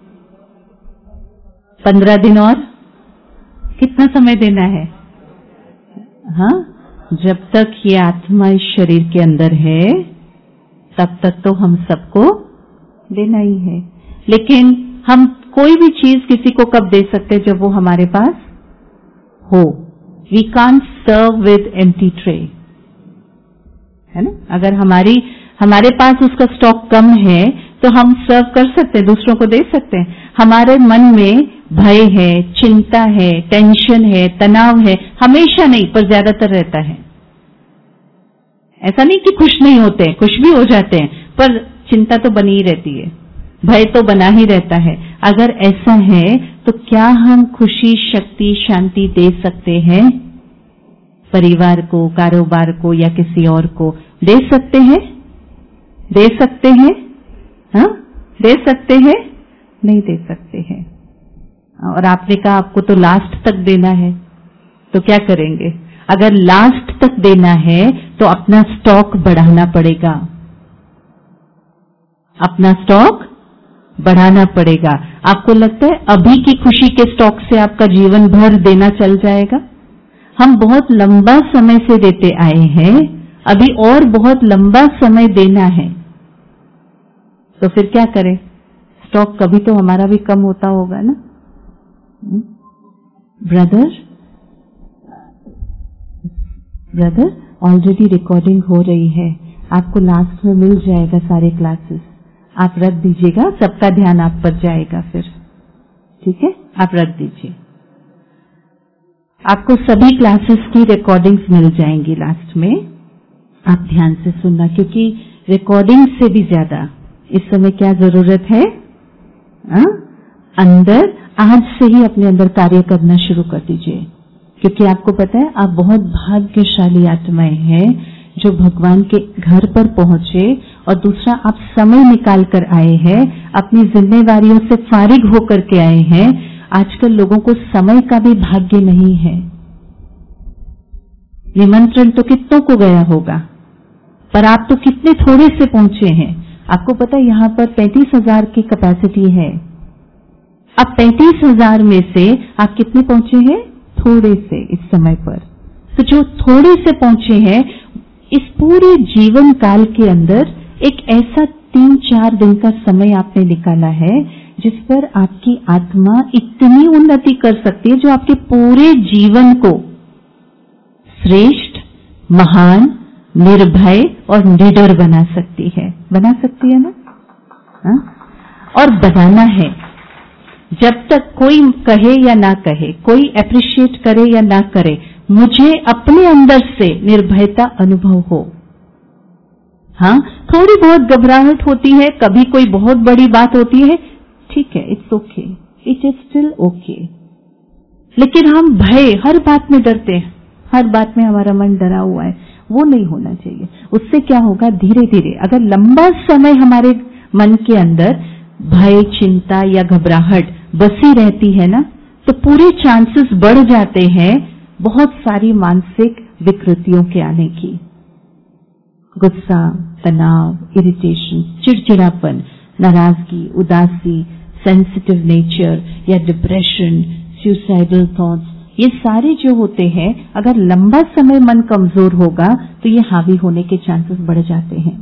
15 दिन और कितना समय देना है? हाँ, जब तक ये आत्मा इस शरीर के अंदर है तब तक तो हम सबको देना ही है। लेकिन हम कोई भी चीज किसी को कब दे सकते हैं? जब वो हमारे पास हो। We can't serve with empty tray, है ना? अगर हमारे पास उसका स्टॉक कम है तो हम सर्व कर सकते हैं, दूसरों को दे सकते हैं। हमारे मन में भय है, चिंता है, टेंशन है, तनाव है, हमेशा नहीं पर ज्यादातर रहता है। ऐसा नहीं कि खुश नहीं होते, खुश भी हो जाते हैं, पर चिंता तो बनी ही रहती है, भय तो बना ही रहता है। अगर ऐसा है तो क्या हम खुशी शक्ति शांति दे सकते हैं? परिवार को, कारोबार को या किसी और को दे सकते हैं? दे सकते हैं? हाँ, दे सकते हैं? नहीं दे सकते हैं। और आपने कहा आपको तो लास्ट तक देना है, तो क्या करेंगे? अगर लास्ट तक देना है तो अपना स्टॉक बढ़ाना पड़ेगा। अपना स्टॉक बढ़ाना पड़ेगा। आपको लगता है अभी की खुशी के स्टॉक से आपका जीवन भर देना चल जाएगा? हम बहुत लंबा समय से देते आए हैं, अभी और बहुत लंबा समय देना है, तो फिर क्या करें? स्टॉक कभी तो हमारा भी कम होता होगा ना। ब्रदर ऑलरेडी रिकॉर्डिंग हो रही है, आपको लास्ट में मिल जाएगा सारे क्लासेस। आप रख दीजिएगा, सबका ध्यान आप पर जाएगा फिर, ठीक है? आप रख दीजिए। आपको सभी क्लासेस की रिकॉर्डिंग्स मिल जाएंगी लास्ट में। आप ध्यान से सुनना, क्योंकि रिकॉर्डिंग से भी ज्यादा इस समय क्या जरूरत है? अंदर आज से ही अपने अंदर कार्य करना शुरू कर दीजिए, क्योंकि आपको पता है आप बहुत भाग्यशाली आत्माएं हैं जो भगवान के घर पर पहुंचे, और दूसरा आप समय निकाल कर आए हैं, अपनी जिम्मेवारियों से फारिग होकर के आए हैं। आजकल लोगों को समय का भी भाग्य नहीं है। निमंत्रण तो कितनों को गया होगा, पर आप तो कितने थोड़े से पहुंचे हैं। आपको पता है यहाँ पर 35,000 की कैपेसिटी है। अब 35,000 में से आप कितने पहुंचे हैं? थोड़े से इस समय पर। तो जो थोड़े से पहुंचे हैं, इस पूरे जीवन काल के अंदर एक ऐसा 3-4 दिन का समय आपने निकाला है जिस पर आपकी आत्मा इतनी उन्नति कर सकती है जो आपके पूरे जीवन को श्रेष्ठ, महान, निर्भय और निडर बना सकती है ना? हा? और बनाना है। जब तक कोई कहे या ना कहे, कोई एप्रिशिएट करे या ना करे, मुझे अपने अंदर से निर्भयता अनुभव हो। हाँ, थोड़ी बहुत घबराहट होती है, कभी कोई बहुत बड़ी बात होती है, ठीक है, it's okay, it is still okay. लेकिन हम भय, हर बात में डरते हैं, हर बात में हमारा मन डरा हुआ है, वो नहीं होना चाहिए। उससे क्या होगा, धीरे धीरे अगर लंबा समय हमारे मन के अंदर भय, चिंता या घबराहट बसी रहती है ना, तो पूरे चांसेस बढ़ जाते हैं बहुत सारी मानसिक विकृतियों के आने की। गुस्सा, तनाव, इरिटेशन, चिड़चिड़ापन, नाराजगी, उदासी, सेंसिटिव नेचर या डिप्रेशन, सुसाइडल थॉट्स, ये सारे जो होते हैं, अगर लंबा समय मन कमजोर होगा तो ये हावी होने के चांसेस बढ़ जाते हैं।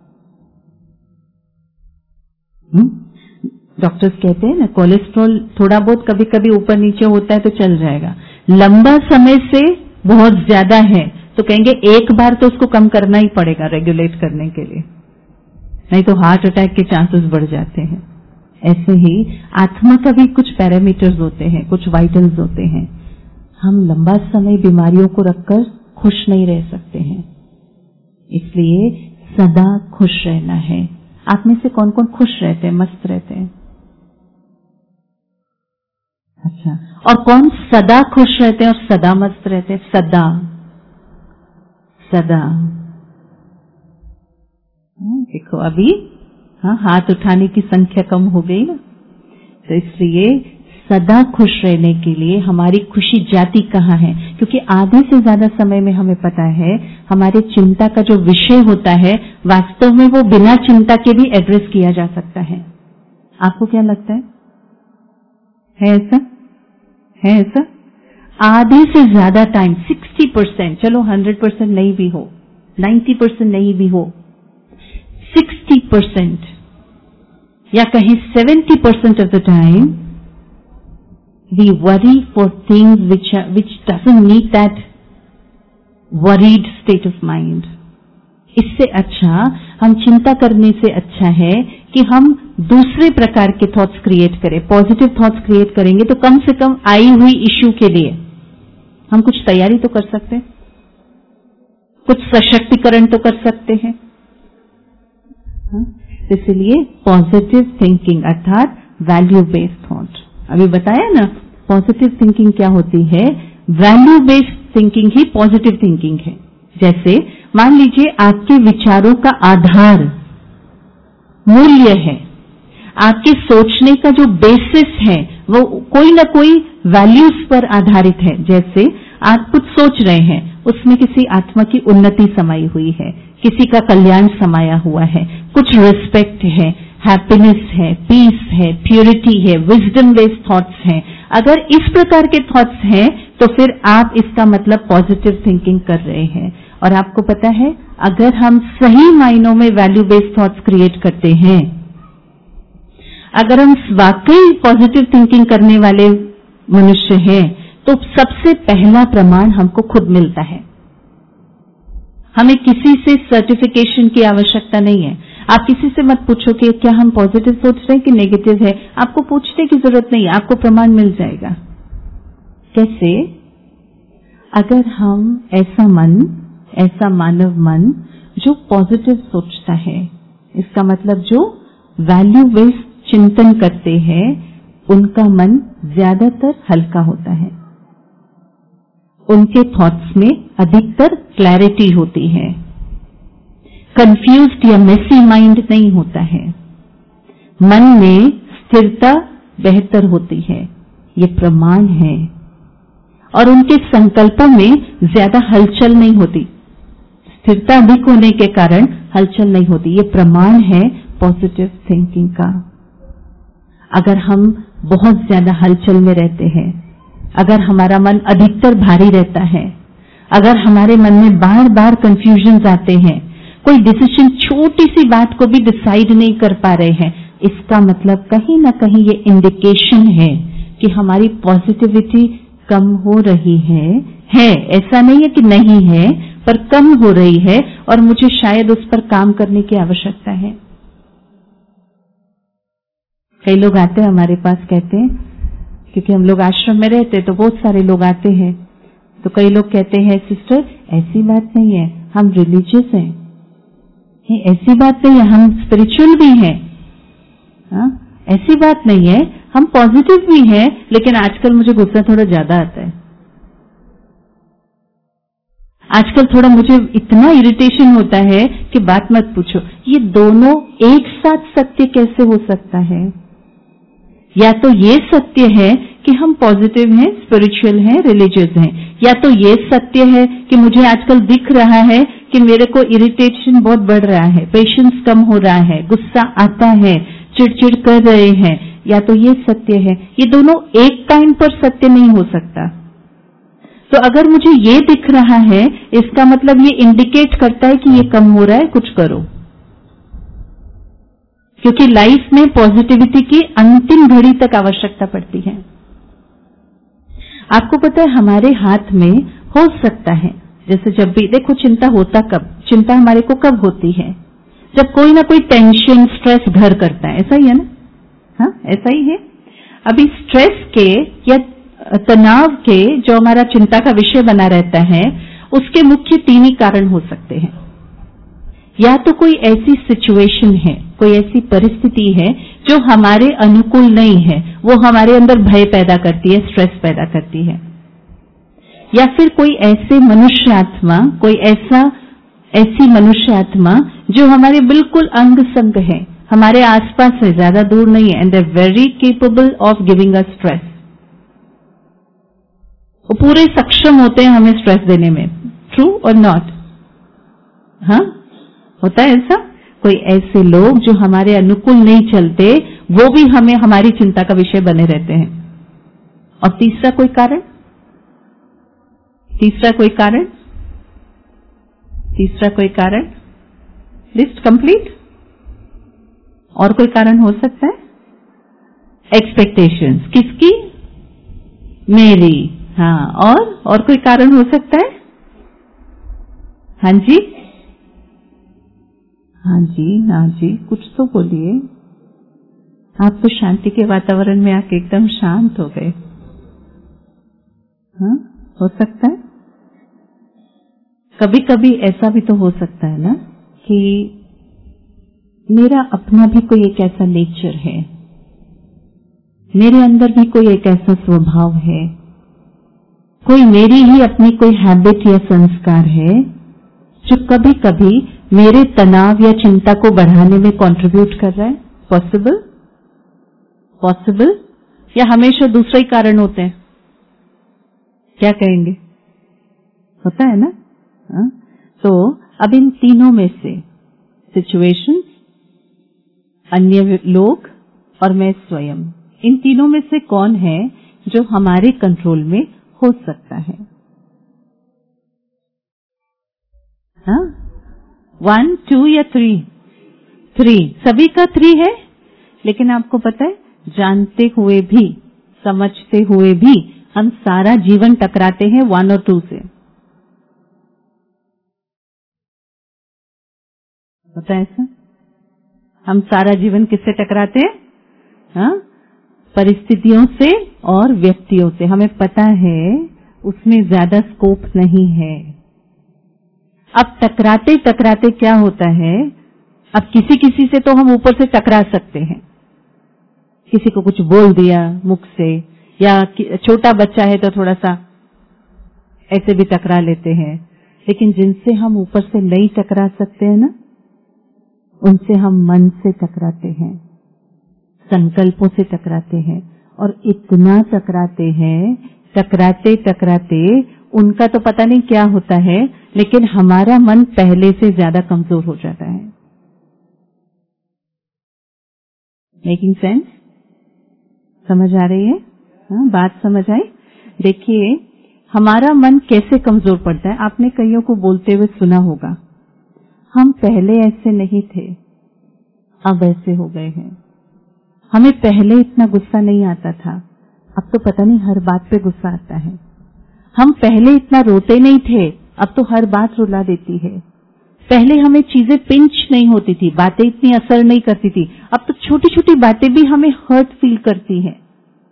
डॉक्टर्स कहते हैं ना, कोलेस्ट्रॉल थोड़ा बहुत कभी कभी ऊपर नीचे होता है तो चल जाएगा, लंबा समय से बहुत ज्यादा है तो कहेंगे एक बार तो उसको कम करना ही पड़ेगा रेगुलेट करने के लिए, नहीं तो हार्ट अटैक के चांसेस बढ़ जाते हैं। ऐसे ही आत्मा का भी कुछ पैरामीटर्स होते हैं, कुछ वाइटल्स होते हैं। हम लंबा समय बीमारियों को रखकर खुश नहीं रह सकते हैं, इसलिए सदा खुश रहना है। आप में से कौन कौन खुश रहते हैं, मस्त रहते हैं? अच्छा, और कौन सदा खुश रहते हैं और सदा मस्त रहते हैं? सदा सदा। देखो अभी हाथ उठाने की संख्या कम हो गई ना, तो इसलिए सदा खुश रहने के लिए हमारी खुशी जाती कहाँ है? क्योंकि आधे से ज्यादा समय में हमें पता है हमारे चिंता का जो विषय होता है वास्तव में वो बिना चिंता के भी एड्रेस किया जा सकता है। आपको क्या लगता है ऐसा? है ऐसा? आधे से ज्यादा टाइम 60%, चलो 100% नहीं भी हो, 90% नहीं भी हो, 60% या कहीं 70% of the time we worry for things which doesn't need that worried state of mind. इससे अच्छा, हम चिंता करने से अच्छा है कि हम दूसरे प्रकार के थॉट्स क्रिएट करें। पॉजिटिव थॉट्स क्रिएट करेंगे तो कम से कम आई हुई इश्यू के लिए हम कुछ तैयारी तो कर सकते हैं, कुछ सशक्तिकरण तो कर सकते हैं। इसलिए पॉजिटिव थिंकिंग अर्थात वैल्यू बेस्ड थॉट, अभी बताया ना पॉजिटिव थिंकिंग क्या होती है, वैल्यू बेस्ड थिंकिंग ही पॉजिटिव थिंकिंग है। जैसे मान लीजिए आपके विचारों का आधार मूल्य है, आपके सोचने का जो बेसिस है वो कोई ना कोई वैल्यूज पर आधारित है। जैसे आप कुछ सोच रहे हैं, उसमें किसी आत्मा की उन्नति समाई हुई है, किसी का कल्याण समाया हुआ है, कुछ रिस्पेक्ट है, हैप्पीनेस है, पीस है, प्योरिटी है, विजडम बेस्ड थॉट्स हैं। अगर इस प्रकार के थॉट्स हैं तो फिर आप इसका मतलब पॉजिटिव थिंकिंग कर रहे हैं। और आपको पता है अगर हम सही मायनों में वैल्यू बेस्ड थॉट्स क्रिएट करते हैं, अगर हम वाकई पॉजिटिव थिंकिंग करने वाले मनुष्य हैं, तो सबसे पहला प्रमाण हमको खुद मिलता है। हमें किसी से सर्टिफिकेशन की आवश्यकता नहीं है। आप किसी से मत पूछो कि क्या हम पॉजिटिव सोच रहे हैं कि नेगेटिव है, आपको पूछने की जरूरत नहीं है, आपको प्रमाण मिल जाएगा। कैसे? अगर हम ऐसा मानव मन जो पॉजिटिव सोचता है, इसका मतलब जो वैल्यू बेस्ड चिंतन करते हैं, उनका मन ज्यादातर हल्का होता है, उनके थॉट्स में अधिकतर क्लैरिटी होती है, कंफ्यूज्ड या मेसी माइंड नहीं होता है, मन में स्थिरता बेहतर होती है, ये प्रमाण है। और उनके संकल्पों में ज्यादा हलचल नहीं होती, स्थिरता अधिक होने के कारण हलचल नहीं होती, ये प्रमाण है पॉजिटिव थिंकिंग का। अगर हम बहुत ज्यादा हलचल में रहते हैं, अगर हमारा मन अधिकतर भारी रहता है, अगर हमारे मन में बार बार कंफ्यूजन्स आते हैं, कोई डिसीजन छोटी सी बात को भी डिसाइड नहीं कर पा रहे हैं, इसका मतलब कहीं ना कहीं ये इंडिकेशन है कि हमारी पॉजिटिविटी कम हो रही है। ऐसा नहीं है कि नहीं है, पर कम हो रही है और मुझे शायद उस पर काम करने की आवश्यकता है। कई लोग आते हैं हमारे पास, कहते हैं, क्योंकि हम लोग आश्रम में रहते हैं तो बहुत सारे लोग आते हैं, तो कई लोग कहते हैं सिस्टर ऐसी बात नहीं है, हम रिलीजियस हैं, ऐसी बात नहीं है, हम स्पिरिचुअल भी हैं, ऐसी बात नहीं है, हम पॉजिटिव भी हैं, लेकिन आजकल मुझे गुस्सा थोड़ा ज्यादा आता है, आजकल थोड़ा मुझे इतना इरिटेशन होता है कि बात मत पूछो। ये दोनों एक साथ सत्य कैसे हो सकता है? या तो ये सत्य है कि हम पॉजिटिव हैं, स्पिरिचुअल हैं, रिलीजियस हैं, या तो ये सत्य है कि मुझे आजकल दिख रहा है कि मेरे को इरिटेशन बहुत बढ़ रहा है, पेशेंस कम हो रहा है, गुस्सा आता है, चिड़चिड़ कर रहे हैं, या तो ये सत्य है। ये दोनों एक टाइम पर सत्य नहीं हो सकता। तो अगर मुझे ये दिख रहा है, इसका मतलब ये इंडिकेट करता है कि ये कम हो रहा है, कुछ करो, क्योंकि लाइफ में पॉजिटिविटी की अंतिम घड़ी तक आवश्यकता पड़ती है। आपको पता है हमारे हाथ में हो सकता है, जैसे जब भी देखो चिंता होता कब, चिंता हमारे को कब होती है? जब कोई ना कोई टेंशन, स्ट्रेस घर करता है, ऐसा ही है ना? हाँ, ऐसा ही है। अभी स्ट्रेस के या तनाव के जो हमारा चिंता का विषय बना रहता है, उसके मुख्य 3 ही कारण हो सकते हैं। या तो कोई ऐसी सिचुएशन है, कोई ऐसी परिस्थिति है जो हमारे अनुकूल नहीं है, वो हमारे अंदर भय पैदा करती है, स्ट्रेस पैदा करती है। या फिर कोई ऐसे मनुष्य आत्मा, कोई ऐसी मनुष्य आत्मा जो हमारे बिल्कुल अंग संग है, हमारे आसपास है, ज्यादा दूर नहीं है, and they are very capable of giving us stress. वो पूरे सक्षम होते हैं हमें स्ट्रेस देने में। ट्रू और नॉट? हाँ, होता है ऐसा। कोई ऐसे लोग जो हमारे अनुकूल नहीं चलते, वो भी हमें हमारी चिंता का विषय बने रहते हैं। और तीसरा कोई कारण? List complete? और कोई कारण हो सकता है? एक्सपेक्टेशंस। किसकी? मेरी। हाँ, और कोई कारण हो सकता है? हाँ जी, कुछ तो बोलिए। आप तो शांति के वातावरण में आके एकदम शांत हो गए। हाँ, हो सकता है। कभी कभी ऐसा भी तो हो सकता है ना कि मेरा अपना भी कोई एक ऐसा नेचर है, मेरे अंदर भी कोई एक ऐसा स्वभाव है, कोई मेरी ही अपनी कोई हैबिट या संस्कार है जो कभी कभी मेरे तनाव या चिंता को बढ़ाने में कंट्रीब्यूट कर रहा है। पॉसिबल? या हमेशा दूसरे ही कारण होते हैं? क्या कहेंगे? होता है ना? हाँ? तो अब इन तीनों में से सिचुएशन, अन्य लोग और मैं स्वयं, इन तीनों में से कौन है जो हमारे कंट्रोल में हो सकता है? हाँ? 1, 2 या 3? 3। सभी का 3 है। लेकिन आपको पता है, जानते हुए भी, समझते हुए भी हम सारा जीवन टकराते हैं 1 और 2 से। पता है ऐसा? हम सारा जीवन किससे टकराते हैं? हाँ? परिस्थितियों से और व्यक्तियों से। हमें पता है उसमें ज्यादा स्कोप नहीं है। अब टकराते टकराते क्या होता है, अब किसी से तो हम ऊपर से टकरा सकते हैं, किसी को कुछ बोल दिया मुख से, या छोटा बच्चा है तो थोड़ा सा ऐसे भी टकरा लेते हैं। लेकिन जिनसे हम ऊपर से नहीं टकरा सकते हैं ना, उनसे हम मन से टकराते हैं, संकल्पों से टकराते हैं, और इतना टकराते हैं, टकराते उनका तो पता नहीं क्या होता है, लेकिन हमारा मन पहले से ज्यादा कमजोर हो जाता है। Making sense? समझ आ रही है? हाँ, बात समझ आई? देखिए, हमारा मन कैसे कमजोर पड़ता है, आपने कईयों को बोलते हुए सुना होगा, हम पहले ऐसे नहीं थे, अब ऐसे हो गए हैं। हमें पहले इतना गुस्सा नहीं आता था, अब तो पता नहीं हर बात पे गुस्सा आता है। हम पहले इतना रोते नहीं थे, अब तो हर बात रुला देती है। पहले हमें चीजें पिंच नहीं होती थी, बातें इतनी असर नहीं करती थी, अब तो छोटी छोटी बातें भी हमें हर्ट फील करती हैं।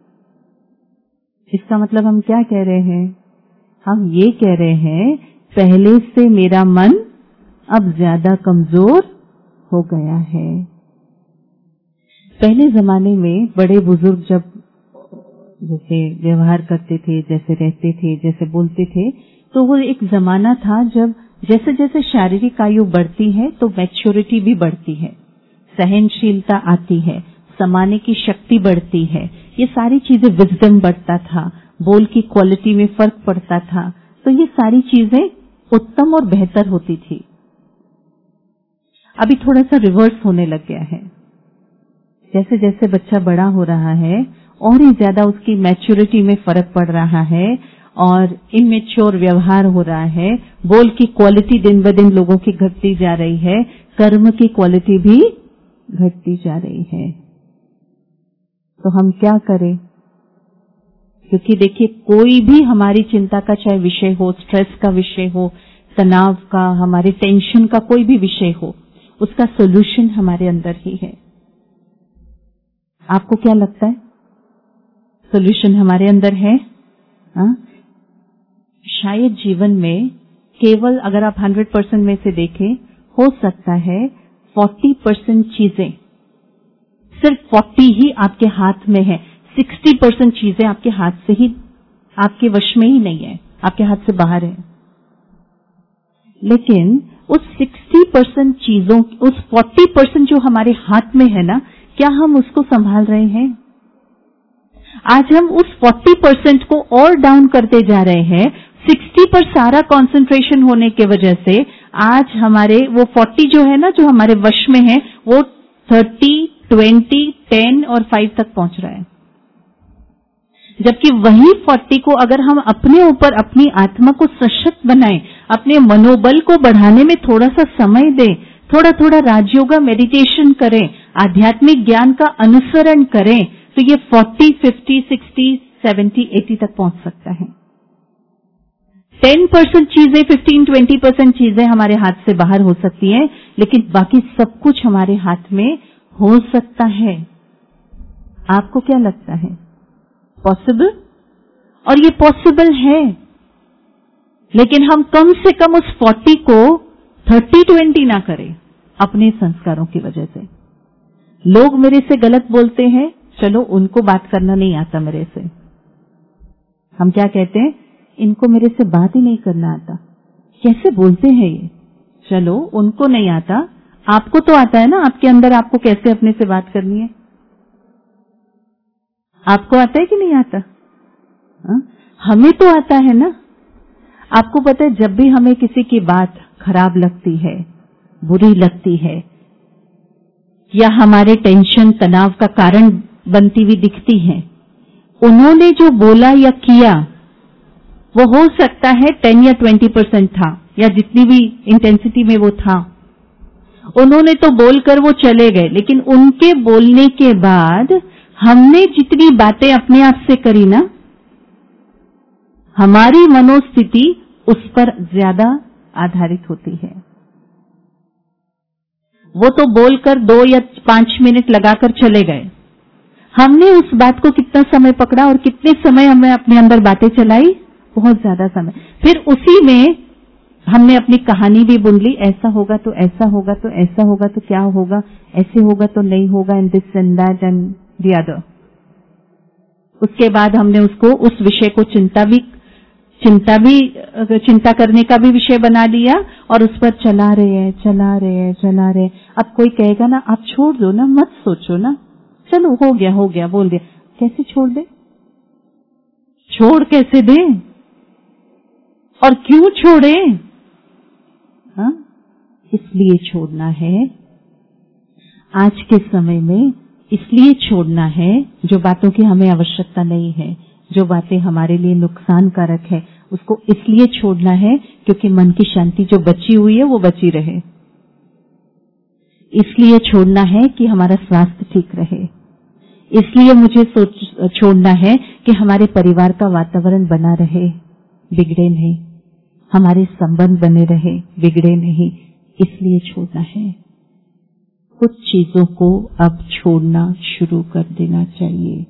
इसका मतलब हम क्या कह रहे हैं? हम ये कह रहे हैं पहले से मेरा मन अब ज्यादा कमजोर हो गया है। पहले जमाने में बड़े बुजुर्ग जब जैसे व्यवहार करते थे, जैसे रहते थे, जैसे बोलते थे, तो वो एक जमाना था जब जैसे जैसे शारीरिक आयु बढ़ती है तो मैच्योरिटी भी बढ़ती है, सहनशीलता आती है, समाने की शक्ति बढ़ती है, ये सारी चीजें, विजडम बढ़ता था, बोल की क्वालिटी में फर्क पड़ता था, तो ये सारी चीजें उत्तम और बेहतर होती थी। अभी थोड़ा सा रिवर्स होने लग गया है। जैसे जैसे बच्चा बड़ा हो रहा है और ही ज्यादा उसकी मैच्योरिटी में फर्क पड़ रहा है और इमेच्योर व्यवहार हो रहा है, बोल की क्वालिटी दिन ब दिन लोगों की घटती जा रही है, कर्म की क्वालिटी भी घटती जा रही है। तो हम क्या करें? क्योंकि देखिए कोई भी हमारी चिंता का चाहे विषय हो, स्ट्रेस का विषय हो, तनाव का, हमारे टेंशन का कोई भी विषय हो, उसका सॉल्यूशन हमारे अंदर ही है। आपको क्या लगता है? सॉल्यूशन हमारे अंदर है? शायद जीवन में केवल अगर आप 100% में से देखें, हो सकता है 40% चीजें, सिर्फ 40 ही आपके हाथ में है, 60% चीजें आपके हाथ से ही, आपके वश में ही नहीं है, आपके हाथ से बाहर है। लेकिन उस 60% चीजों, उस 40% जो हमारे हाथ में है ना, क्या हम उसको संभाल रहे हैं? आज हम उस 40% को और डाउन करते जा रहे हैं। 60 पर सारा कंसंट्रेशन होने के वजह से आज हमारे वो 40 जो है ना, जो हमारे वश में है, वो 30, 20, 10 और 5 तक पहुंच रहा है। जबकि वही 40 को अगर हम अपने ऊपर, अपनी आत्मा को सशक्त बनाएं, अपने मनोबल को बढ़ाने में थोड़ा सा समय दें, थोड़ा थोड़ा राजयोगा मेडिटेशन करें, आध्यात्मिक ज्ञान का अनुसरण करें, तो ये 40, 50, 60, 70, 80 तक पहुंच सकता है। 10% चीजें, 15, 20% चीजें हमारे हाथ से बाहर हो सकती हैं, लेकिन बाकी सब कुछ हमारे हाथ में हो सकता है। आपको क्या लगता है? पॉसिबल? और ये पॉसिबल है, लेकिन हम कम से कम उस 40 को 30-20 ना करें अपने संस्कारों की वजह से। लोग मेरे से गलत बोलते हैं, चलो उनको बात करना नहीं आता मेरे से। हम क्या कहते हैं? इनको मेरे से बात ही नहीं करना आता, कैसे बोलते हैं ये? चलो उनको नहीं आता, आपको तो आता है ना, आपके अंदर आपको कैसे अपने से बात करनी है, आपको आता है कि नहीं आता? हमें तो आता है ना। आपको पता है, जब भी हमें किसी की बात खराब लगती है, बुरी लगती है, या हमारे टेंशन तनाव का कारण बनती हुई दिखती है, उन्होंने जो बोला या किया वो हो सकता है 10 या 20% था, या जितनी भी इंटेंसिटी में वो था। उन्होंने तो बोलकर वो चले गए, लेकिन उनके बोलने के बाद हमने जितनी बातें अपने आप से करी ना, हमारी मनोस्थिति उस पर ज्यादा आधारित होती है। वो तो बोलकर 2 या 5 मिनट लगाकर चले गए, हमने उस बात को कितना समय पकड़ा और कितने समय हमें अपने अंदर बातें चलाई? बहुत ज्यादा समय। फिर उसी में हमने अपनी कहानी भी बुन ली, ऐसा होगा तो ऐसा होगा तो ऐसा होगा तो क्या होगा, ऐसे होगा तो नहीं होगा, and this and that and the other. उसके बाद हमने उसको, उस विषय को चिंता करने का भी विषय बना लिया और उस पर चला रहे। अब कोई कहेगा ना, आप छोड़ दो ना, मत सोचो ना, चलो हो गया बोल दिया। कैसे छोड़ दे? छोड़ कैसे दे और क्यों छोड़े? इसलिए छोड़ना है, आज के समय में इसलिए छोड़ना है जो बातों की हमें आवश्यकता नहीं है, जो बातें हमारे लिए नुकसानकारक है, उसको इसलिए छोड़ना है क्योंकि मन की शांति जो बची हुई है वो बची रहे। इसलिए छोड़ना है कि हमारा स्वास्थ्य ठीक रहे। इसलिए मुझे छोड़ना है कि हमारे परिवार का वातावरण बना रहे, बिगड़े नहीं, हमारे संबंध बने रहे, बिगड़े नहीं, इसलिए छोड़ना है। कुछ चीजों को अब छोड़ना शुरू कर देना चाहिए,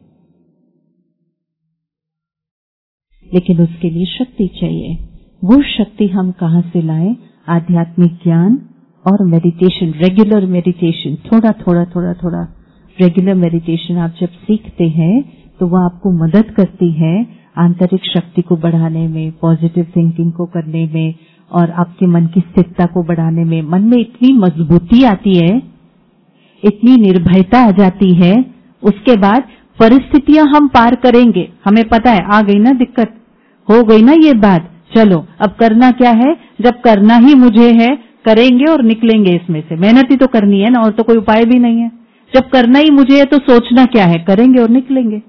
लेकिन उसके लिए शक्ति चाहिए। वो शक्ति हम कहाँ से लाएं? आध्यात्मिक ज्ञान और मेडिटेशन, रेगुलर मेडिटेशन, थोड़ा थोड़ा थोड़ा थोड़ा रेगुलर मेडिटेशन आप जब सीखते हैं तो वह आपको मदद करती है आंतरिक शक्ति को बढ़ाने में, पॉजिटिव थिंकिंग को करने में और आपके मन की स्थिरता को बढ़ाने में। मन में इतनी मजबूती आती है, इतनी निर्भयता आ जाती है, उसके बाद परिस्थितियां हम पार करेंगे। हमें पता है आ गई ना दिक्कत, हो गई ना ये बात, चलो अब करना क्या है, जब करना ही मुझे है करेंगे और निकलेंगे इसमें से। मेहनत ही तो करनी है ना, और तो कोई उपाय भी नहीं है। जब करना ही मुझे है तो सोचना क्या है, करेंगे और निकलेंगे।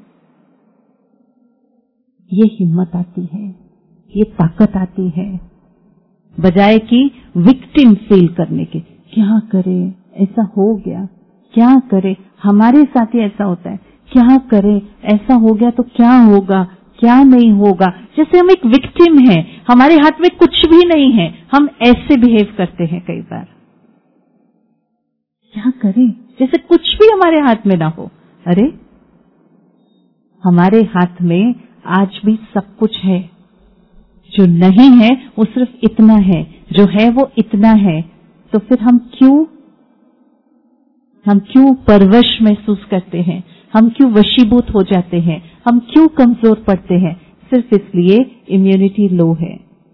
ये हिम्मत आती है, ये ताकत आती है, बजाय कि विक्टिम फील करने के। क्या करे, ऐसा हो गया, क्या करे, हमारे साथ ही ऐसा होता है, क्या करे, ऐसा हो गया तो क्या होगा, क्या नहीं होगा। जैसे हम एक विक्टिम हैं, हमारे हाथ में कुछ भी नहीं है, हम ऐसे बिहेव करते हैं कई बार। क्या करें, जैसे कुछ भी हमारे हाथ में ना हो। अरे हमारे हाथ में आज भी सब कुछ है, जो नहीं है वो सिर्फ इतना है, जो है वो इतना है। तो फिर हम क्यों परवश महसूस करते हैं, हम क्यों वशीभूत हो जाते हैं, हम क्यों कमजोर पड़ते हैं? सिर्फ इसलिए इम्यूनिटी लो है।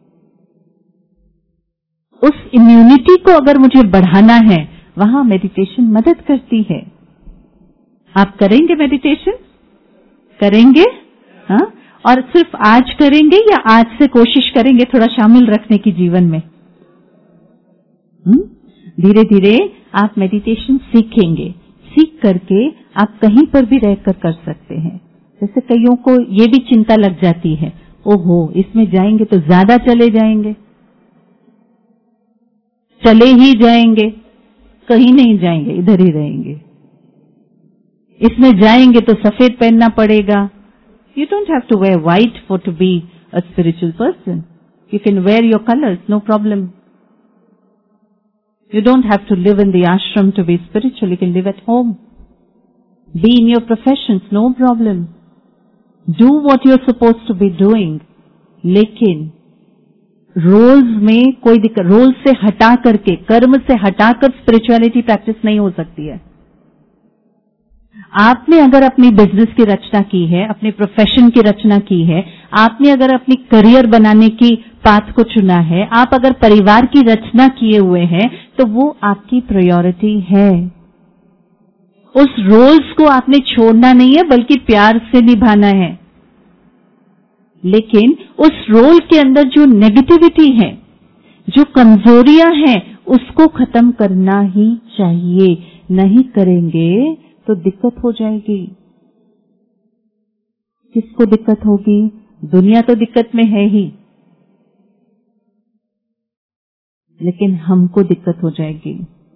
उस इम्यूनिटी को अगर मुझे बढ़ाना है, वहां मेडिटेशन मदद करती है। आप करेंगे मेडिटेशन? करेंगे? हाँ? और सिर्फ आज करेंगे या आज से कोशिश करेंगे थोड़ा शामिल रखने की जीवन में? धीरे धीरे आप मेडिटेशन सीखेंगे, सीख करके आप कहीं पर भी रहकर कर सकते हैं। जैसे कईयों को ये भी चिंता लग जाती है, ओहो इसमें जाएंगे तो ज्यादा चले जाएंगे, चले ही जाएंगे, कहीं नहीं जाएंगे, इधर ही रहेंगे। इसमें जाएंगे तो सफेद पहनना पड़ेगा। You don't have to wear white for to be a spiritual person. You can wear your colors, no problem. You don't have to live in the ashram to be spiritual. You can live at home. Be in your professions, no problem. Do what you're supposed to be doing. लेकिन roles में कोई दिक्कत, role से हटा करके, कर्म से हटाकर स्पिरिचुअलिटी प्रैक्टिस नहीं हो सकती है। आपने अगर अपनी बिजनेस की रचना की है, अपने प्रोफेशन की रचना की है, आपने अगर अपनी करियर बनाने की पाथ को चुना है, आप अगर परिवार की रचना किए हुए हैं, तो वो आपकी प्रायोरिटी है। उस रोल्स को आपने छोड़ना नहीं है, बल्कि प्यार से निभाना है। लेकिन उस रोल के अंदर जो नेगेटिविटी है, जो कमजोरियां हैं, उसको खत्म करना ही चाहिए। नहीं करेंगे तो दिक्कत हो जाएगी। किसको दिक्कत होगी? दुनिया तो दिक्कत में है ही, लेकिन हमको दिक्कत हो जाएगी।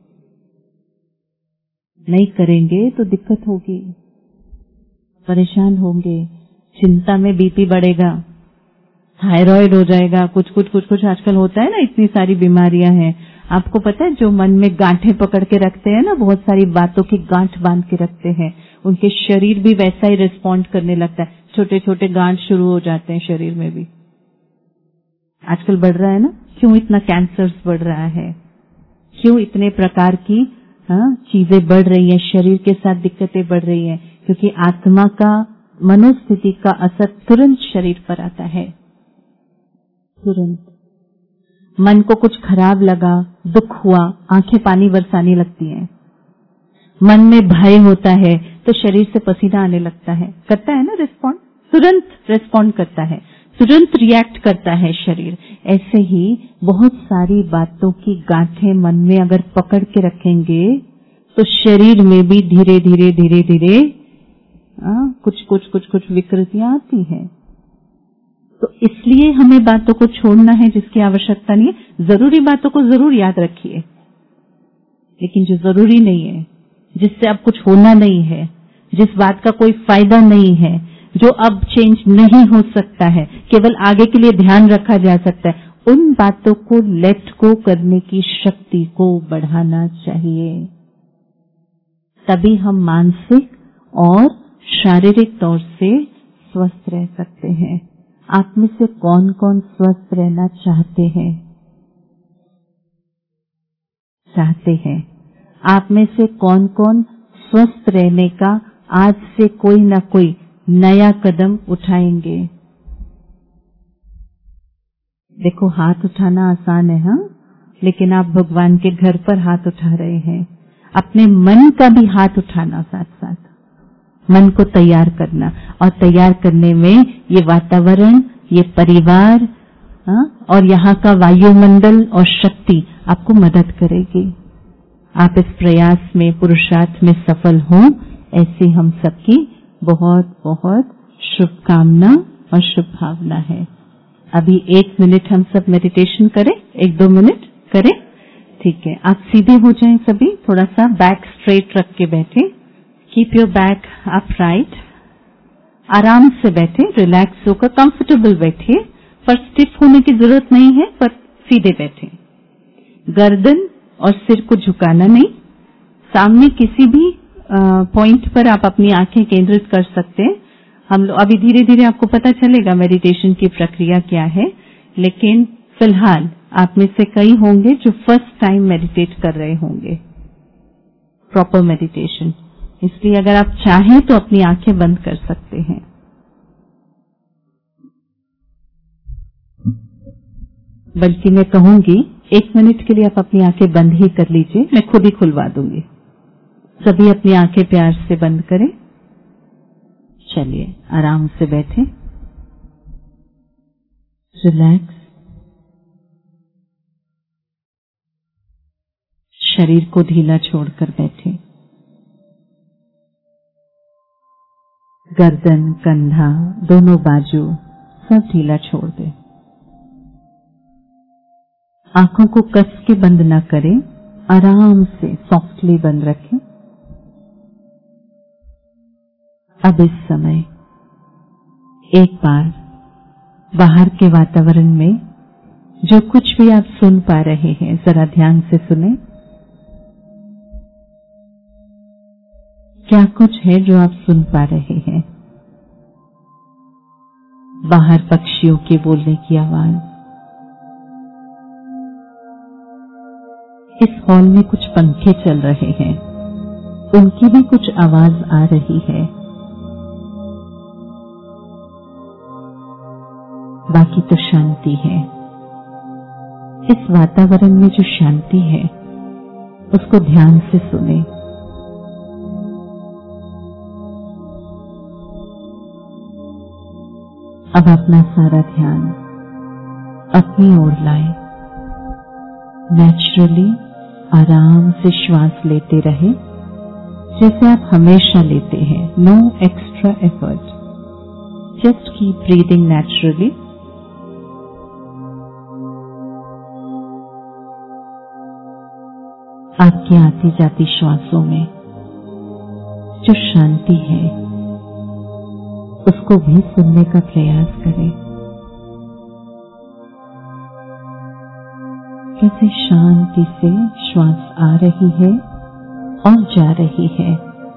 नहीं करेंगे तो दिक्कत होगी, परेशान होंगे, चिंता में बीपी बढ़ेगा, थायराइड हो जाएगा, कुछ आजकल होता है ना, इतनी सारी बीमारियां हैं। आपको पता है जो मन में गांठें पकड़ के रखते हैं ना, बहुत सारी बातों की गांठ बांध के रखते हैं, उनके शरीर भी वैसा ही रिस्पॉन्ड करने लगता है। छोटे छोटे गांठ शुरू हो जाते हैं शरीर में भी। आजकल बढ़ रहा है ना, क्यों इतना कैंसर्स बढ़ रहा है, क्यों इतने प्रकार की चीजें बढ़ रही हैं, शरीर के साथ दिक्कतें बढ़ रही हैं? क्योंकि आत्मा का, मनोस्थिति का असर तुरंत शरीर पर आता है। तुरंत मन को कुछ खराब लगा, दुख हुआ, आंखें पानी बरसाने लगती हैं। मन में भय होता है तो शरीर से पसीना आने लगता है, करता है ना रिस्पॉन्ड, तुरंत रिस्पॉन्ड करता है, तुरंत रिएक्ट करता है शरीर। ऐसे ही बहुत सारी बातों की गांठें मन में अगर पकड़ के रखेंगे तो शरीर में भी धीरे धीरे धीरे धीरे कुछ विकृतियां आती हैं। तो इसलिए हमें बातों को छोड़ना है जिसकी आवश्यकता नहीं है। जरूरी बातों को जरूर याद रखिए, लेकिन जो जरूरी नहीं है, जिससे अब कुछ होना नहीं है, जिस बात का कोई फायदा नहीं है, जो अब चेंज नहीं हो सकता है, केवल आगे के लिए ध्यान रखा जा सकता है, उन बातों को लेट गो करने की शक्ति को बढ़ाना चाहिए। तभी हम मानसिक और शारीरिक तौर से स्वस्थ रह सकते हैं। आप में से कौन कौन स्वस्थ रहना चाहते हैं? चाहते हैं। आप में से कौन कौन स्वस्थ रहने का आज से कोई ना कोई नया कदम उठाएंगे? देखो, हाथ उठाना आसान है, हाँ, लेकिन आप भगवान के घर पर हाथ उठा रहे हैं। अपने मन का भी हाथ उठाना, साथ साथ मन को तैयार करना, और तैयार करने में ये वातावरण, ये परिवार, और यहाँ का वायुमंडल और शक्ति आपको मदद करेगी। आप इस प्रयास में, पुरुषार्थ में सफल हों, ऐसी हम सबकी बहुत बहुत शुभकामना और शुभ भावना है। अभी 1 मिनट हम सब मेडिटेशन करें, 1-2 मिनट करें, ठीक है। आप सीधे हो जाएं सभी, थोड़ा सा बैक स्ट्रेट रख के बैठे। Keep your back upright. आराम से बैठे, रिलैक्स होकर कंफर्टेबल बैठिए, पर स्टिफ होने की जरूरत नहीं है, पर सीधे बैठे। गर्दन और सिर को झुकाना नहीं। सामने किसी भी पॉइंट पर आप अपनी आंखें केंद्रित कर सकते हैं। हम लोग अभी धीरे धीरे आपको पता चलेगा मेडिटेशन की प्रक्रिया क्या है, लेकिन फिलहाल आप में से कई होंगे जो फर्स्ट टाइम मेडिटेट कर रहे होंगे, प्रॉपर मेडिटेशन। इसलिए अगर आप चाहें तो अपनी आंखें बंद कर सकते हैं। बल्कि मैं कहूंगी 1 मिनट के लिए आप अपनी आंखें बंद ही कर लीजिए, मैं खुद ही खुलवा दूंगी। सभी अपनी आंखें प्यार से बंद करें। चलिए, आराम से बैठे, रिलैक्स। शरीर को ढीला छोड़कर बैठे। गर्दन, कंधा, दोनों बाजू सब ढीला छोड़ दें। आंखों को कस के बंद ना करें, आराम से सॉफ्टली बंद रखें। अब इस समय एक बार बाहर के वातावरण में जो कुछ भी आप सुन पा रहे हैं, जरा ध्यान से सुने। क्या कुछ है जो आप सुन पा रहे हैं? बाहर पक्षियों के बोलने की आवाज, इस हॉल में कुछ पंखे चल रहे हैं, उनकी भी कुछ आवाज आ रही है। बाकी तो शांति है। इस वातावरण में जो शांति है उसको ध्यान से सुने। अब अपना सारा ध्यान अपनी ओर लाए। नेचुरली आराम से श्वास लेते रहे जैसे आप हमेशा लेते हैं। No extra effort, just keep breathing naturally. आपकी आती जाती श्वासों में जो शांति है उसको भी सुनने का प्रयास करें। कैसे शांति से श्वास आ रही है और जा रही है।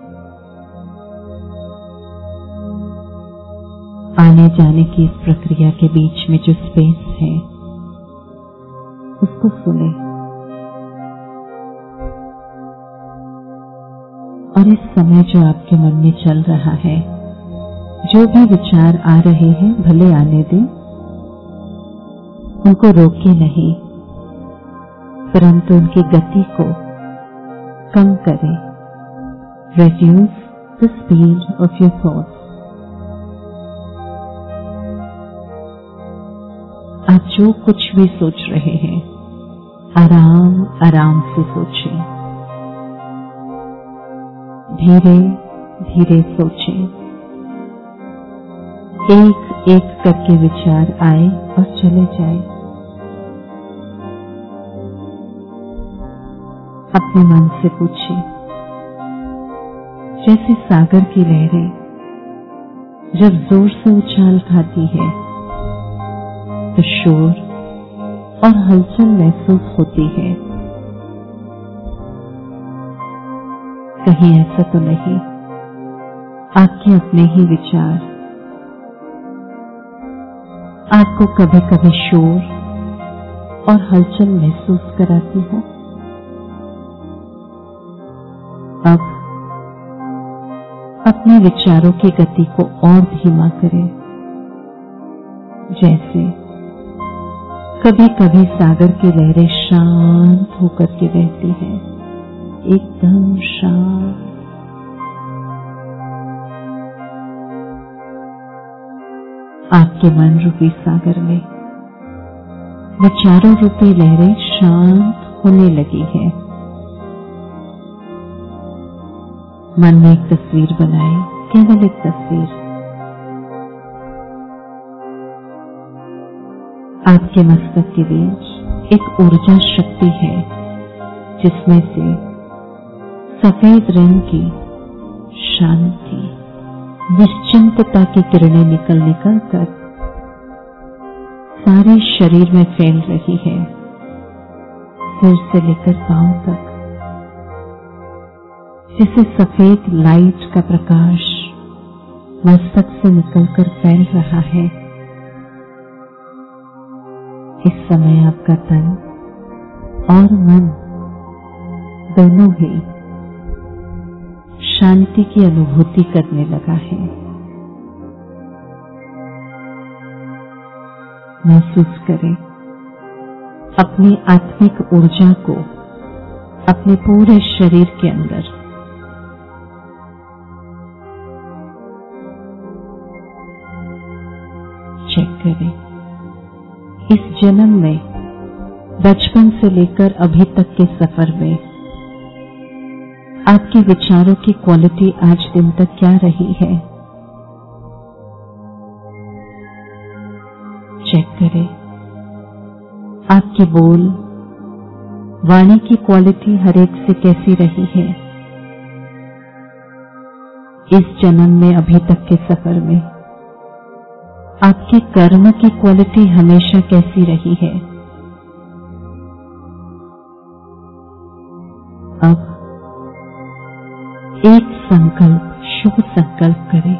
आने जाने की इस प्रक्रिया के बीच में जो स्पेस है उसको सुने। और इस समय जो आपके मन में चल रहा है, जो भी विचार आ रहे हैं, भले आने दें, उनको रोके नहीं, परंतु उनकी गति को कम करें। Reduce the speed of your thoughts. आप जो कुछ भी सोच रहे हैं, आराम आराम से सोचें। धीरे धीरे सोचें। एक एक करके विचार आए और चले जाए। अपने मन से पूछिए, जैसे सागर की लहरें जब जोर से उछाल खाती है तो शोर और हलचल महसूस होती है। कहीं ऐसा तो नहीं आपके अपने ही विचार आपको कभी कभी शोर और हलचल महसूस कराती हो? अब अपने विचारों की गति को और धीमा करें। जैसे कभी कभी सागर की लहरें शांत होकर के रहती हैं, एकदम शांत। आपके मन रूपी सागर में विचारों रूपी लहरें शांत होने लगी है। मन में एक तस्वीर बनाए, केवल एक तस्वीर। आपके मस्तक के बीच एक ऊर्जा शक्ति है जिसमें से सफेद रंग की शांति, निश्चिंतता की किरणें निकल निकल कर सारे शरीर में फैल रही है, सिर से लेकर पांव तक। जिसे सफेद लाइट का प्रकाश मस्तक से निकलकर फैल रहा है। इस समय आपका तन और मन दोनों ही शांति की अनुभूति करने लगा है। महसूस करें अपनी आत्मिक ऊर्जा को अपने पूरे शरीर के अंदर। चेक करें इस जन्म में बचपन से लेकर अभी तक के सफर में आपके विचारों की क्वालिटी आज दिन तक क्या रही है। चेक करें आपकी बोल वाणी की क्वालिटी हर एक से कैसी रही है। इस जन्म में अभी तक के सफर में आपके कर्म की क्वालिटी हमेशा कैसी रही है। अब एक संकल्प, शुभ संकल्प करें।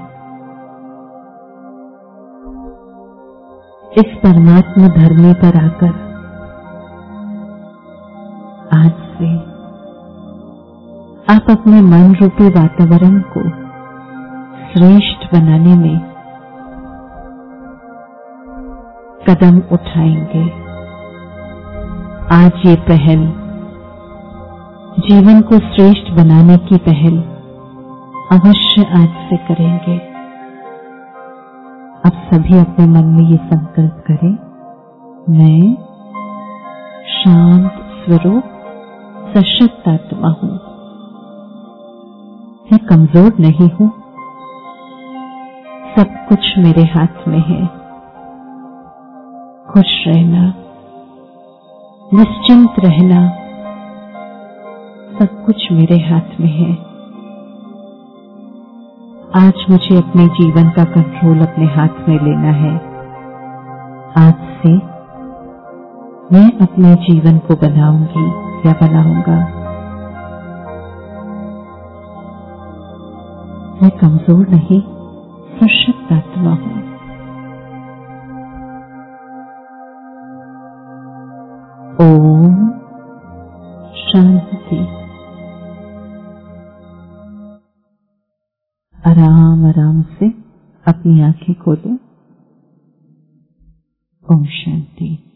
इस परमात्मा धर्मी पर आकर आज से आप अपने मन रूपी वातावरण को श्रेष्ठ बनाने में कदम उठाएंगे। आज ये पहल, जीवन को श्रेष्ठ बनाने की पहल अवश्य आज से करेंगे। अब सभी अपने मन में ये संकल्प करें, मैं शांत स्वरूप सशक्त आत्मा हूं। मैं कमजोर नहीं हूं, सब कुछ मेरे हाथ में है। खुश रहना, निश्चिंत रहना, सब कुछ मेरे हाथ में है। आज मुझे अपने जीवन का कंट्रोल अपने हाथ में लेना है। आज से मैं अपने जीवन को बनाऊंगी या बनाऊंगा। मैं कमजोर नहीं, सशक्त आत्मा हूं। ओम शांति। आराम आराम से अपनी आंखें खोलो। ओम शांति।